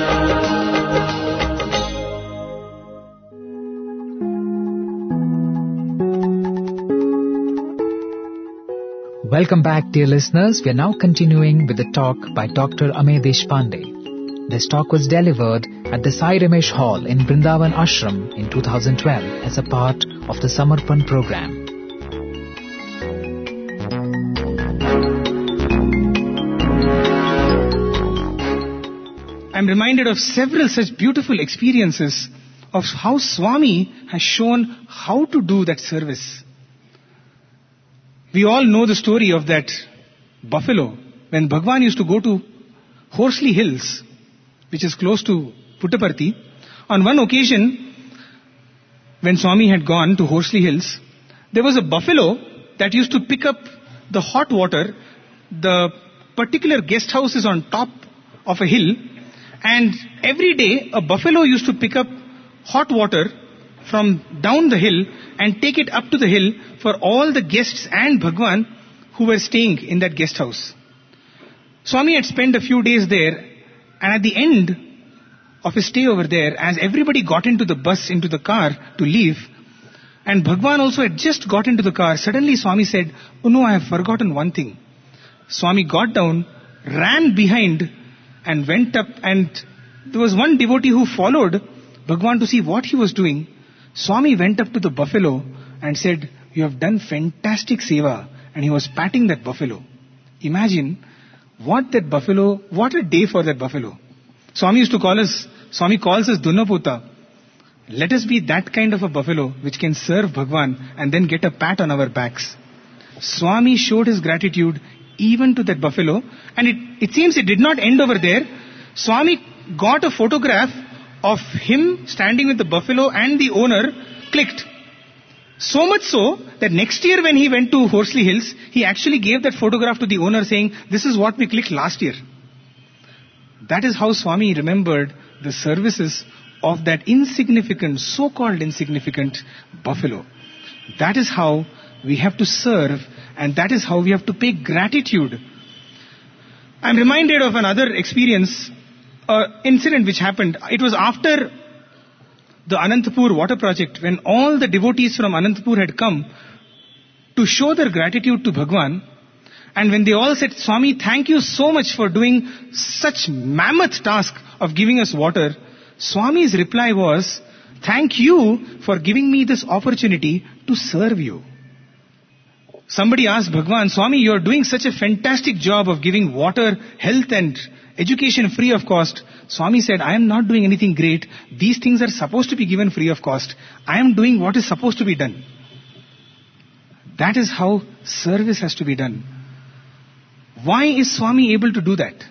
Welcome back, dear listeners. We are now continuing with the talk by Doctor Amey Deshpande. This talk was delivered at the Sai Ramesh Hall in Brindavan Ashram in two thousand twelve as a part of the Samarpan program. I'm reminded of several such beautiful experiences of how Swami has shown how to do that service. We all know the story of that buffalo when Bhagwan used to go to Horsley Hills, which is close to Puttaparthi. On one occasion, when Swami had gone to Horsley Hills, there was a buffalo that used to pick up the hot water. The particular guest house is on top of a hill, and every day a buffalo used to pick up hot water from down the hill and take it up to the hill for all the guests and Bhagwan who were staying in that guest house. Swami had spent a few days there, and at the end of his stay over there, as everybody got into the bus, into the car to leave, and Bhagwan also had just got into the car, suddenly Swami said, "Oh no, I have forgotten one thing." Swami got down, ran behind and went up, and there was one devotee who followed Bhagwan to see what he was doing. Swami went up to the buffalo and said, "You have done fantastic seva," and he was patting that buffalo. Imagine what that buffalo, what a day for that buffalo. Swami used to call us, Swami calls us Dunaputa. Let us be that kind of a buffalo which can serve Bhagwan and then get a pat on our backs. Swami showed his gratitude even to that buffalo, and it, it seems it did not end over there. Swami got a photograph of him standing with the buffalo and the owner clicked. So much so that next year when he went to Horsley Hills, he actually gave that photograph to the owner saying, "This is what we clicked last year." That is how Swami remembered the services of that insignificant, so-called insignificant buffalo. That is how we have to serve, and that is how we have to pay gratitude. I'm reminded of another experience, uh, incident which happened. It was after the Anantapur water project, when all the devotees from Anantapur had come to show their gratitude to Bhagwan. And when they all said, "Swami, thank you so much for doing such mammoth task of giving us water," Swami's reply was, "Thank you for giving me this opportunity to serve you." Somebody asked Bhagwan, "Swami, you are doing such a fantastic job of giving water, health and education free of cost." Swami said, "I am not doing anything great. These things are supposed to be given free of cost. I am doing what is supposed to be done." That is how service has to be done. Why is Swami able to do that?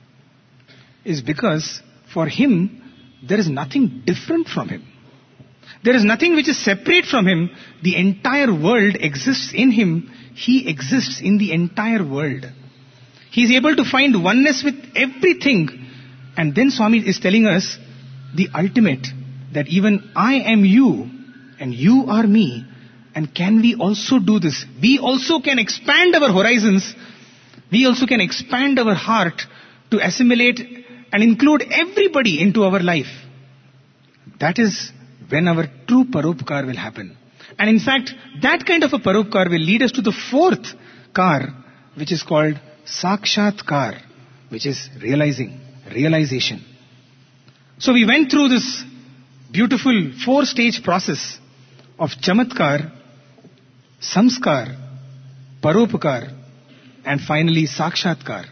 Is because for him, there is nothing different from him. There is nothing which is separate from him. The entire world exists in him. He exists in the entire world. He is able to find oneness with everything. And then Swami is telling us the ultimate, that even I am you and you are me. And can we also do this? We also can expand our horizons. We also can expand our heart to assimilate and include everybody into our life. That is when our true paropkar will happen. And in fact, that kind of a paropkar will lead us to the fourth kar, which is called sakshatkar, which is realizing, realization. So we went through this beautiful four-stage process of chamatkar, samskar, paropkar, and finally sakshatkar.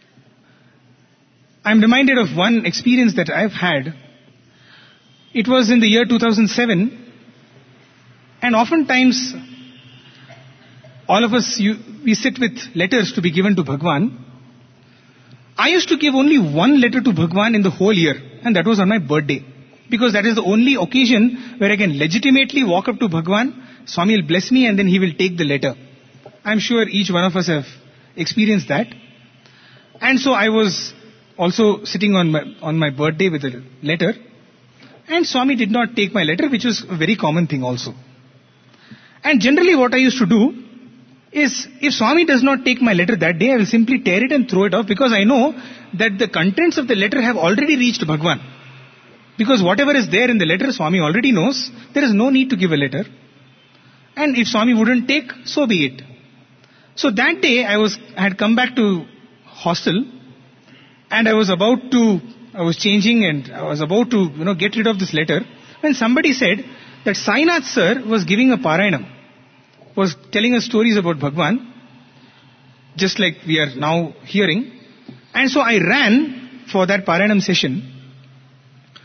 I'm reminded of one experience that I've had. It was in the year two thousand seven, and oftentimes all of us, you, we sit with letters to be given to Bhagwan. I used to give only one letter to Bhagwan in the whole year, and that was on my birthday, because that is the only occasion where I can legitimately walk up to Bhagwan, Swami will bless me, and then he will take the letter. I'm sure each one of us have experienced that. And so I was also sitting on my, on my birthday with a letter, and Swami did not take my letter, which was a very common thing also. And generally what I used to do is, if Swami does not take my letter that day, I will simply tear it and throw it off, because I know that the contents of the letter have already reached Bhagwan. Because whatever is there in the letter, Swami already knows. There is no need to give a letter. And if Swami wouldn't take, so be it. So that day I was, I had come back to hostel, and I was about to, I was changing and I was about to, you know, get rid of this letter, when somebody said that Sainath sir was giving a Parayanam, was telling us stories about Bhagwan, just like we are now hearing. And so I ran for that Parayanam session.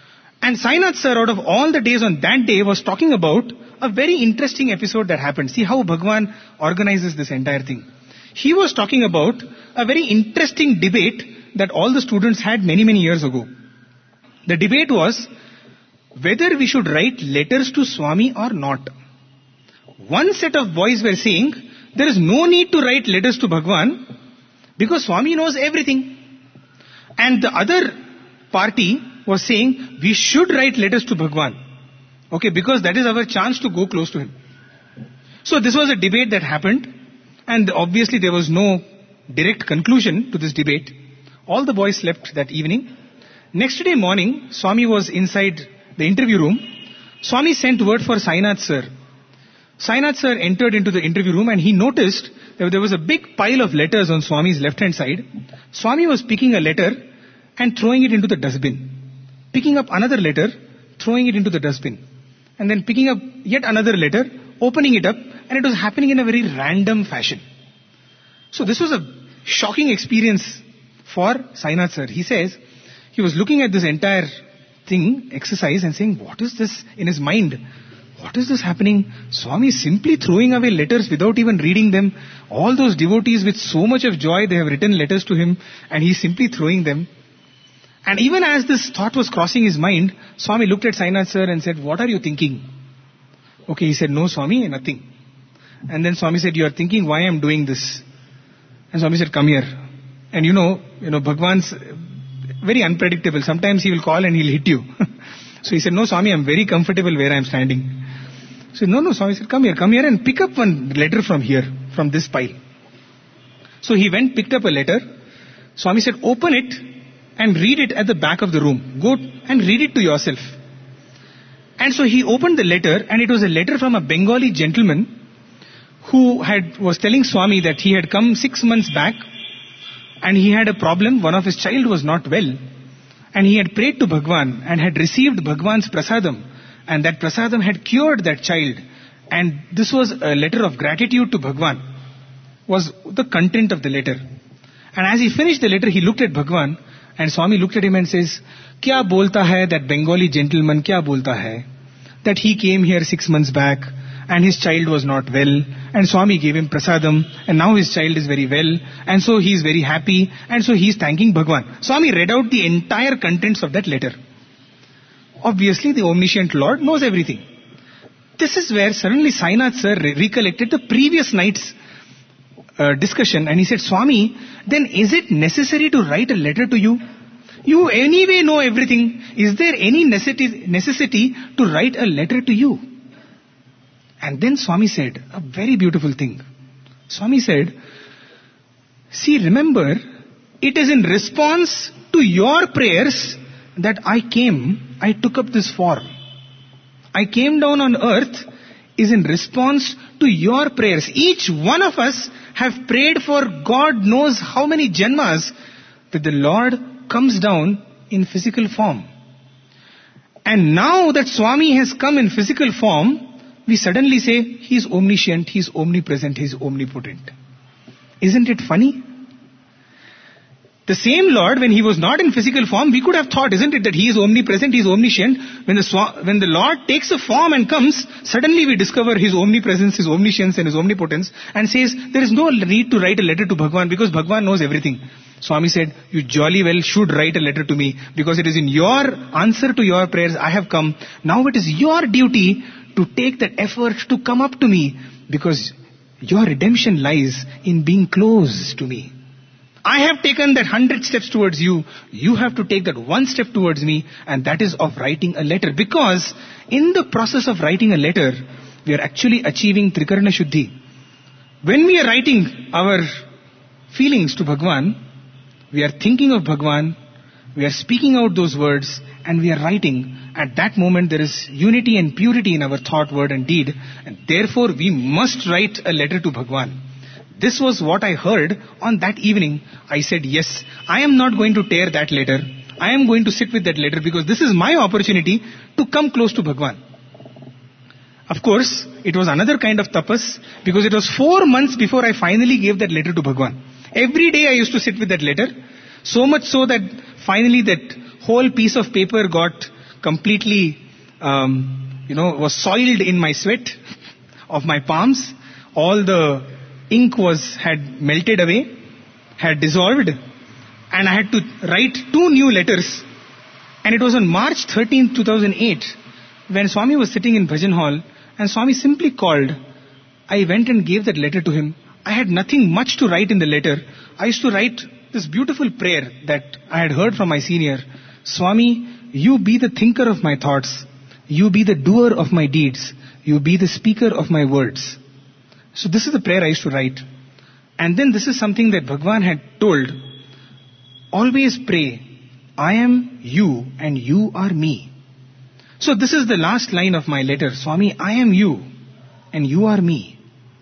And Sainath sir, out of all the days on that day, was talking about a very interesting episode that happened. See how Bhagwan organizes this entire thing. He was talking about a very interesting debate that all the students had many, many years ago. The debate was whether we should write letters to Swami or not. One set of boys were saying, there is no need to write letters to Bhagwan because Swami knows everything. And the other party was saying, we should write letters to Bhagwan. Okay, because that is our chance to go close to him. So this was a debate that happened, and obviously there was no direct conclusion to this debate. All the boys slept that evening. Next day morning, Swami was inside the interview room. Swami sent word for Sainath sir. Sainath sir entered into the interview room and he noticed that there was a big pile of letters on Swami's left hand side. Swami was picking a letter and throwing it into the dustbin. Picking up another letter, throwing it into the dustbin. And then picking up yet another letter, opening it up, and it was happening in a very random fashion. So this was a shocking experience for Sainath sir. He says, he was looking at this entire thing, exercise, and saying, what is this in his mind? What is this happening? Swami is simply throwing away letters without even reading them. All those devotees with so much of joy, they have written letters to him, and he is simply throwing them. And even as this thought was crossing his mind, Swami looked at Sainath sir and said, what are you thinking? Okay, he said, no Swami, nothing. And then Swami said, you are thinking why I am doing this. And Swami said, come here. And you know, you know, Bhagwan's very unpredictable. Sometimes he will call and he'll hit you. So he said, no Swami, I am very comfortable where I am standing. So no, no, Swami said, come here, come here and pick up one letter from here, from this pile. So he went, picked up a letter. Swami said, open it and read it at the back of the room. Go and read it to yourself. And so he opened the letter, and it was a letter from a Bengali gentleman who had was telling Swami that he had come six months back and he had a problem. One of his child was not well, and he had prayed to Bhagwan and had received Bhagwan's prasadam, and that prasadam had cured that child. And this was a letter of gratitude to Bhagwan, was the content of the letter. And as he finished the letter, he looked at Bhagwan, and Swami looked at him and says, Kya bolta hai that Bengali gentleman, kya bolta hai? That he came here six months back and his child was not well, and Swami gave him prasadam, and now his child is very well, and so he is very happy, and so he is thanking Bhagwan. Swami read out the entire contents of that letter. Obviously the omniscient Lord knows everything. This is where suddenly Sainath sir re- recollected the previous night's uh, discussion, and he said, Swami, then is it necessary to write a letter to you? You anyway know everything. Is there any necessity, necessity to write a letter to you? And then Swami said a very beautiful thing. Swami said, see, remember, it is in response to your prayers that I came, I took up this form. I came down on earth is in response to your prayers. Each one of us have prayed for God knows how many janmas that the Lord comes down in physical form. And now that Swami has come in physical form, we suddenly say, He is omniscient, He is omnipresent, He is omnipotent. Isn't it funny? The same Lord, when He was not in physical form, we could have thought, isn't it, that He is omnipresent, He is omniscient. When the, swa- when the Lord takes a form and comes, suddenly we discover His omnipresence, His omniscience and His omnipotence, and says, there is no need to write a letter to Bhagwan because Bhagwan knows everything. Swami said, you jolly well should write a letter to me because it is in your answer to your prayers I have come. Now it is your duty to take that effort to come up to me because your redemption lies in being close to me. I have taken that hundred steps towards you. You have to take that one step towards me, and that is of writing a letter. Because in the process of writing a letter, we are actually achieving Trikarna Shuddhi. When we are writing our feelings to Bhagwan, we are thinking of Bhagwan, we are speaking out those words, and we are writing. At that moment there is unity and purity in our thought, word and deed, and therefore we must write a letter to Bhagwan. This was what I heard on that evening. I said, yes, I am not going to tear that letter. I am going to sit with that letter because this is my opportunity to come close to Bhagwan. Of course, it was another kind of tapas because it was four months before I finally gave that letter to Bhagwan. Every day I used to sit with that letter, so much so that finally that whole piece of paper got completely, um, you know, was soiled in my sweat of my palms. All the ink was, had melted away, had dissolved, and I had to write two new letters. And it was on March thirteenth, two thousand eight, when Swami was sitting in Bhajan Hall, and Swami simply called. I went and gave that letter to him. I had nothing much to write in the letter. I used to write this beautiful prayer that I had heard from my senior. Swami, you be the thinker of my thoughts. You be the doer of my deeds. You be the speaker of my words. So this is the prayer I used to write. And then this is something that Bhagwan had told. Always pray, I am you and you are me. So this is the last line of my letter. Swami, I am you and you are me.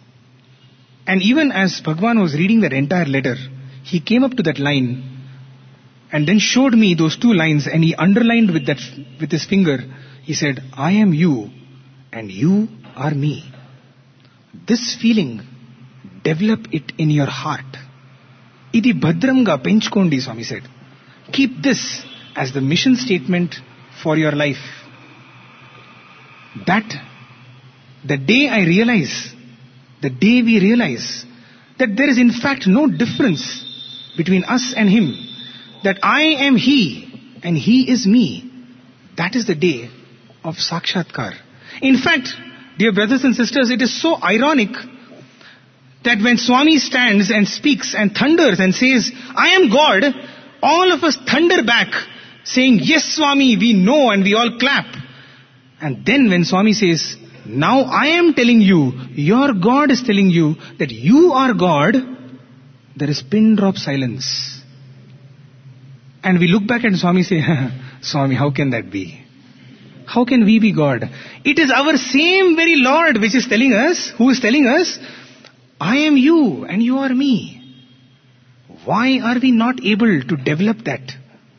And even as Bhagwan was reading that entire letter, he came up to that line and then showed me those two lines, and he underlined with that, with his finger. He said, I am you and you are me. This feeling, develop it in your heart. Idi bhadramga penchkondi, Swami said. Keep this as the mission statement for your life. That, the day I realize, the day we realize that there is in fact no difference between us and him, that I am he and he is me, that is the day of Sakshatkar. In fact, dear brothers and sisters, it is so ironic that when Swami stands and speaks and thunders and says, I am God, all of us thunder back saying, yes Swami, we know, and we all clap. And then when Swami says, now I am telling you, your God is telling you that you are God, there is pin drop silence. And we look back and Swami say, Swami, how can that be? How can we be God? It is our same very Lord which is telling us, who is telling us, I am you and you are me. Why are we not able to develop that?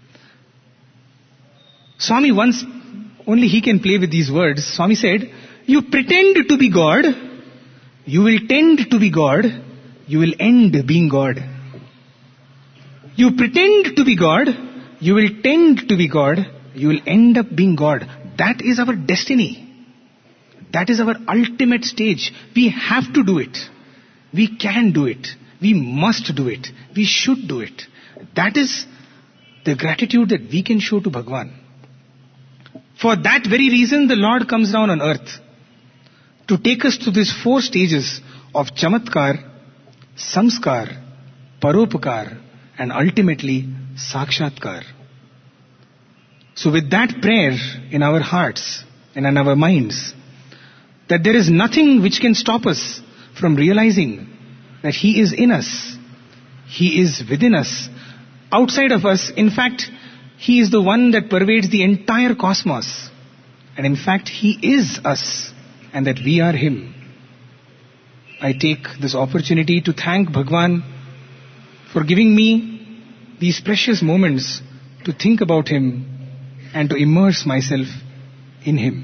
Swami once, only he can play with these words. Swami said, you pretend to be God, you will tend to be God, you will end being God. You pretend to be God, you will tend to be God, you will end up being God. That is our destiny. That is our ultimate stage. We have to do it. We can do it. We must do it. We should do it. That is the gratitude that we can show to Bhagwan. For that very reason, the Lord comes down on earth to take us to these four stages of Chamatkar, Samskar, Paropakar, and ultimately Sakshatkar. So with that prayer in our hearts and in our minds, that there is nothing which can stop us from realizing that He is in us, He is within us, outside of us. In fact, He is the one that pervades the entire cosmos. And in fact, He is us, and that we are Him. I take this opportunity to thank Bhagwan for giving me these precious moments to think about Him and to immerse myself in Him.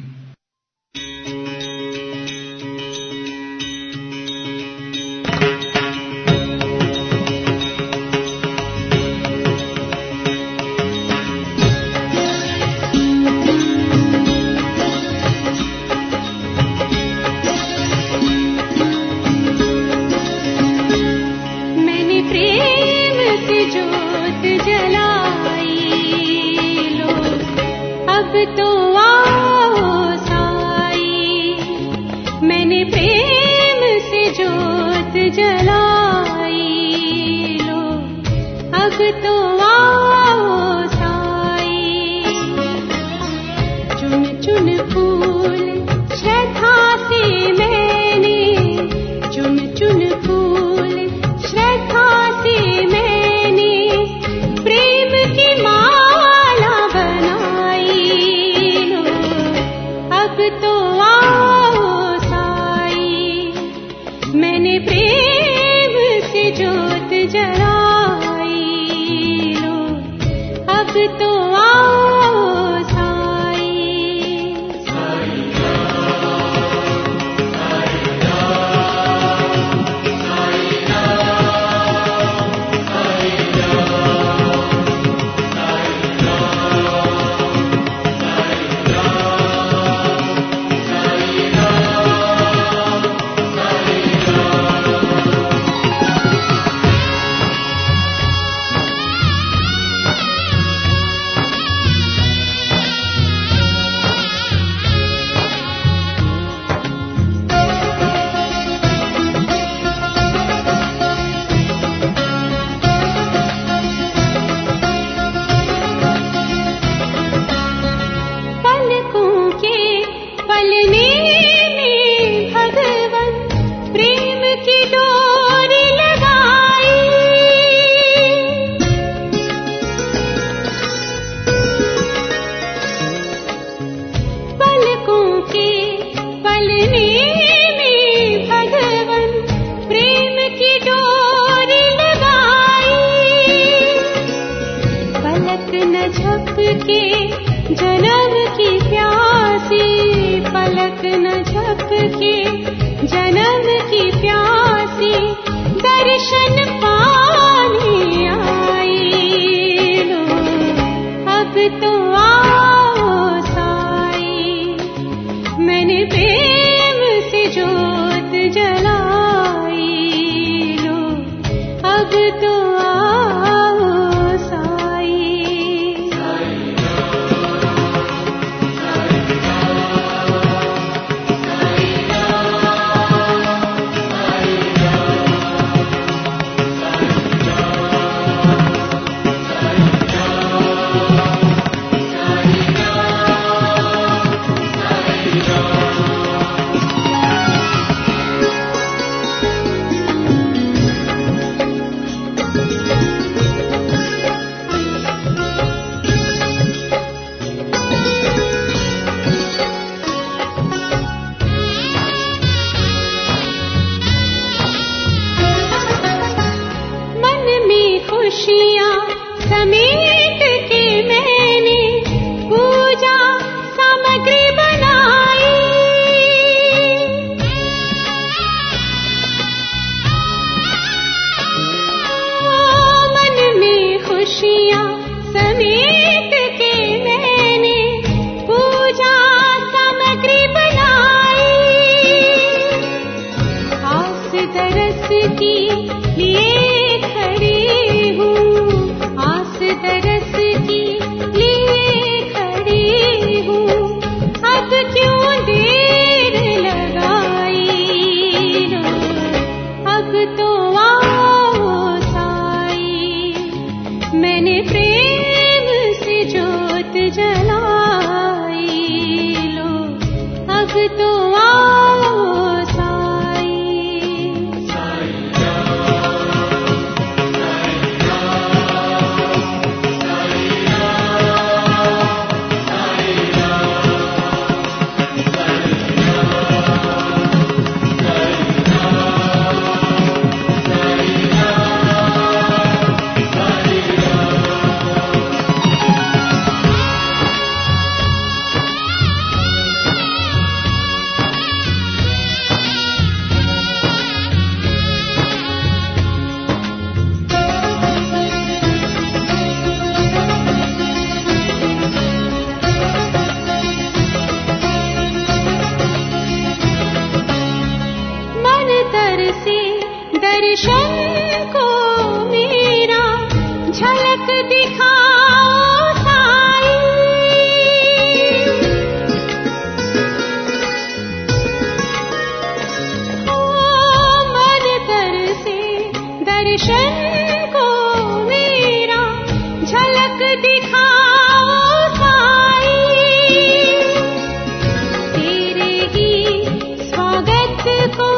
की डोरी लगाई। पलकों के पलने में भगवन प्रेम की डोरी लगाई। पलक न झपके जन्म की प्यासी, पलक न झपके जन्म की प्यासी, दर्शन पाने आई लो। अब तो आओ साई, मैंने प्रेम से जोत जलाई लो। अब तो आओ साई। खुशियाँ समेट के मैंने पूजा सामग्री बनाई। ओ मन में खुशियाँ समेट के मैंने पूजा सामग्री बनाई। आस दरस की लिए दरस की लिए खड़ी हूँ, अब क्यों देर लगाई लो। अब तो आओ साई, मैंने प्रेम से जोत जलाई लो। अब तो आओ साई। दर्शन को मेरा झलक दिखाओ साई। ओ मन तर से दर्शन को मेरा झलक दिखाओ साई। तेरे ही स्वागत को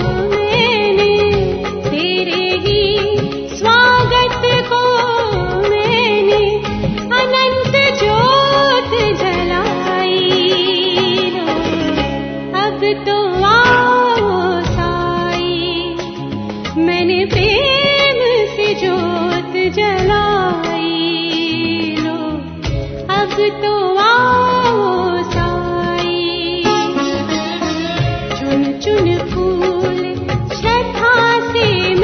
स्वागत को मैंने अनंत ज्योत जलाई लो। अब तो आओ साई, मैंने प्रेम से जोत जलाई लो। अब तो आओ साई। चुन चुन फूल श्रद्धा से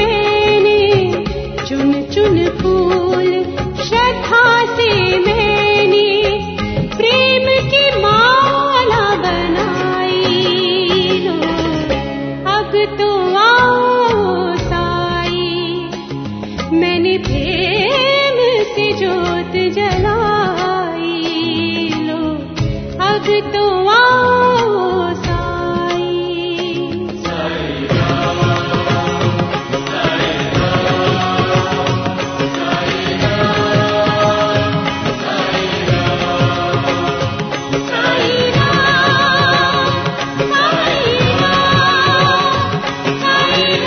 चुन चुन फूल श्रद्धा से मैंने प्रेम की माला बनाई लो। अब तो आओ साई, मैंने प्रेम से जोत जलाई लो। अब तो आओ साई। साई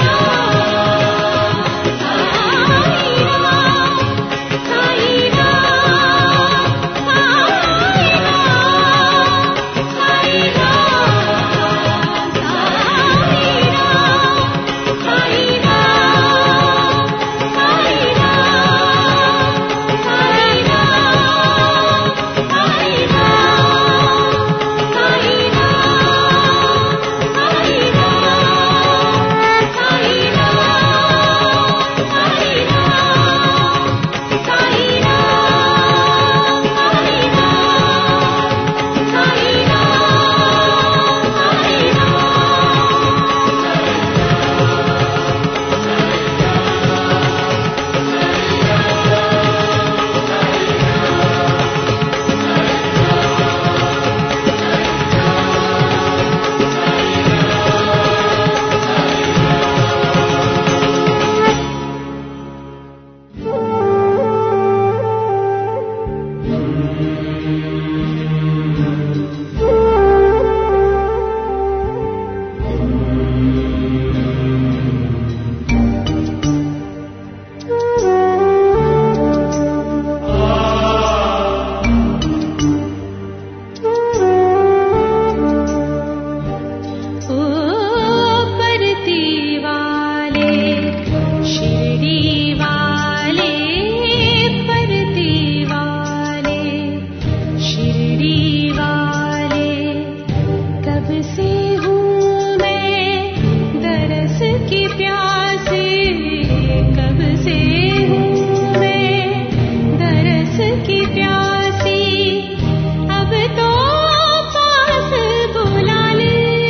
की प्यासी कब से हूँ मैं, दरस की प्यासी अब तो पास बुला ले।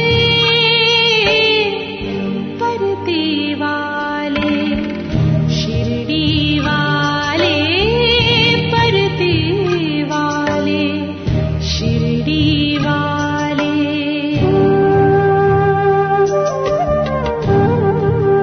परती वाले शिरडी वाले, परती वाले शिरडी वाले।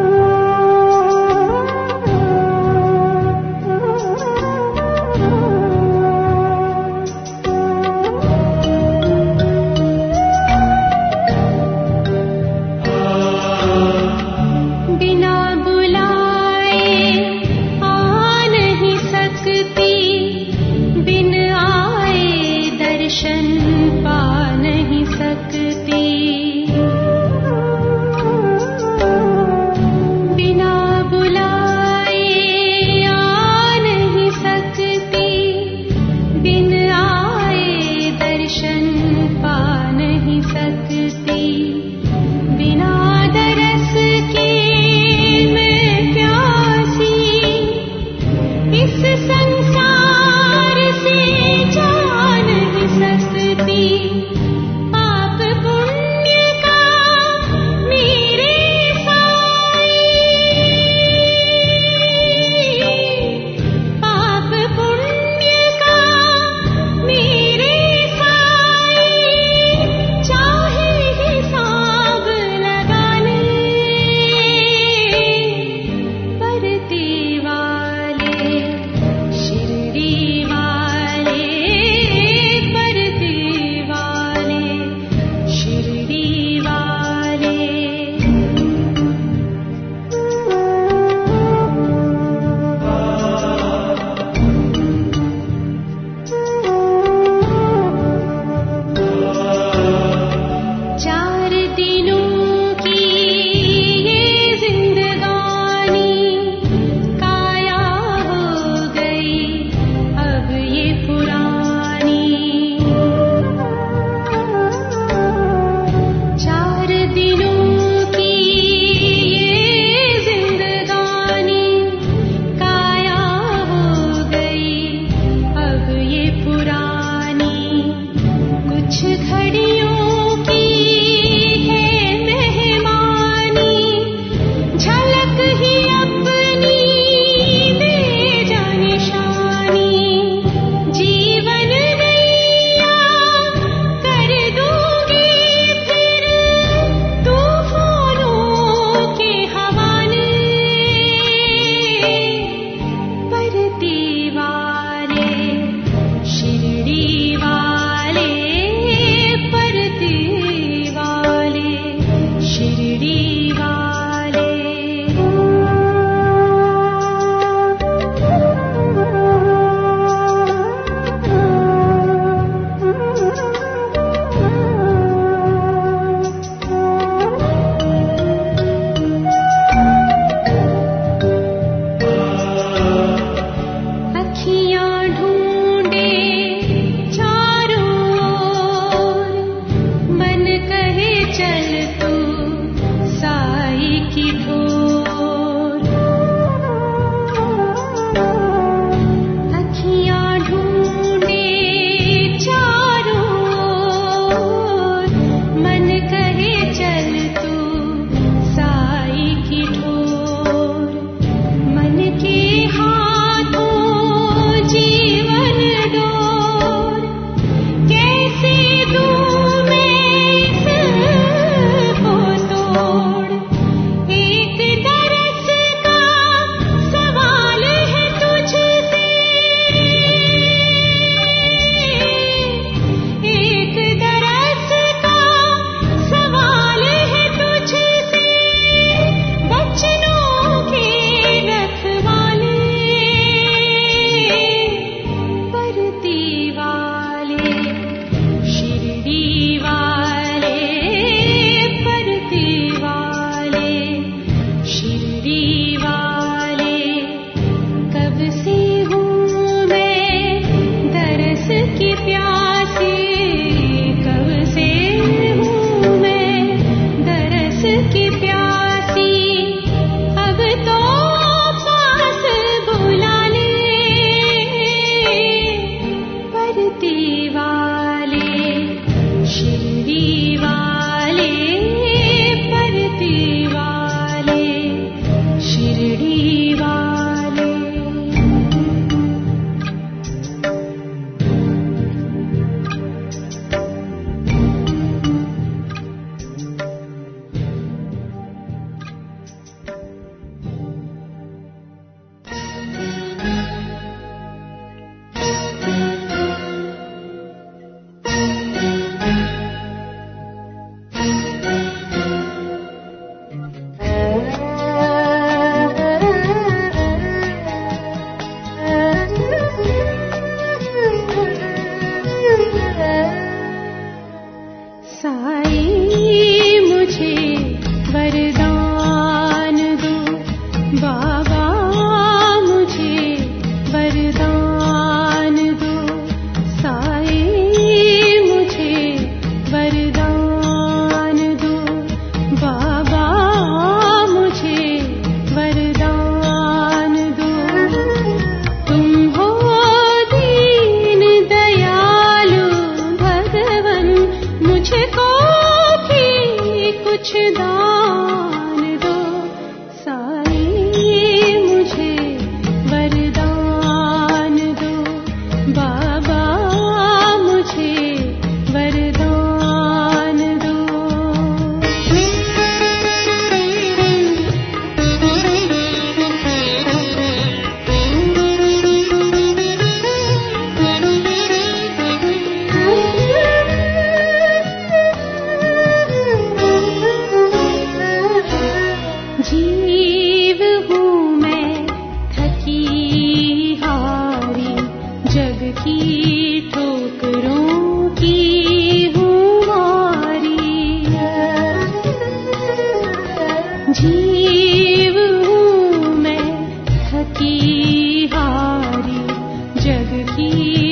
जीव हूँ मैं थकी हारी, जग की ठोकरों की हूँ वारी। जीव हूँ मैं थकी हारी, जग की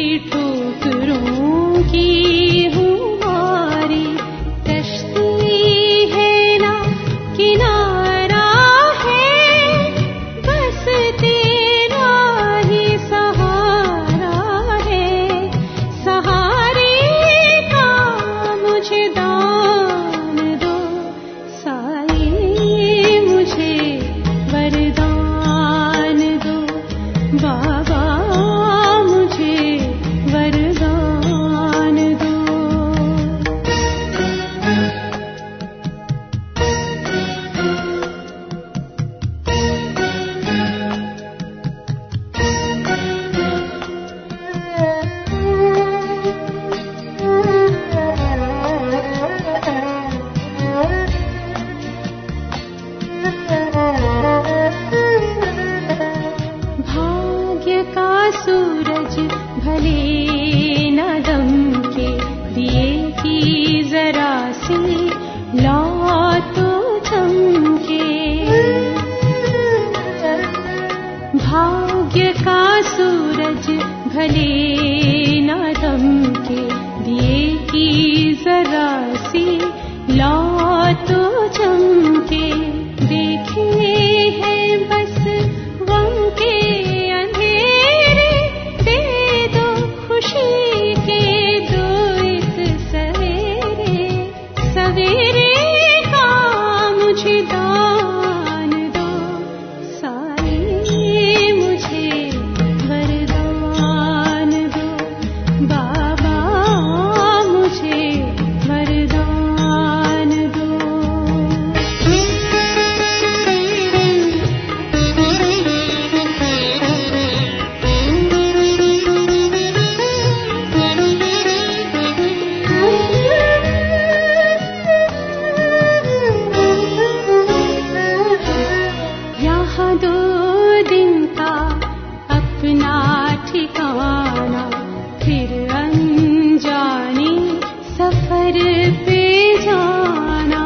ठोकरों की हूँ वारी। कश्ती है ना किनारा है, बस तेरा ही सहारा है। सहारे का मुझे दान दो, साईं मुझे वरदान दो। बाबा मुझे वरदान दो। भाग्य का सूरज भले न दमके, दिए की जरा सी लौ तो चमके। भाग्य का सूरज भले न दमके, दिए की जरा सी लौ तो चमके। देखे हैं बस गम के अंधेरे, दे दो खुशी के दो एक सवेरे। सवेरे का मुझे दान दो, साईं मुझे वरदान दो। बाबा मुझे वरदान दो। यहाँ दो दिन का अपना ठिकाना, फिर अनजाने सफर पे जाना।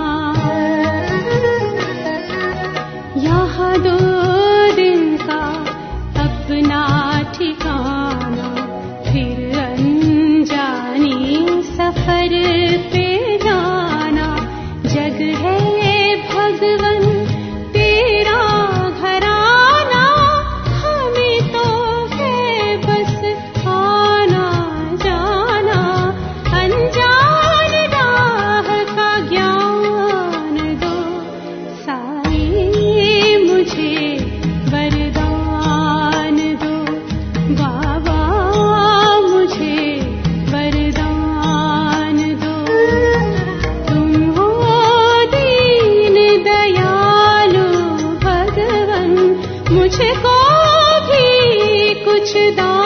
यहाँ दो दिन का अपना ठिकाना, फिर अनजाने सफर पे जाना। जग है भगवन तेरा घराना, हमें तो है बस आना जाना। अनजान राह का ज्ञान दो, साईं मुझे वरदान दो। बाबा मुझे वरदान दो। तुम हो दीन दयालु भगवन, मुझको भी कुछ दान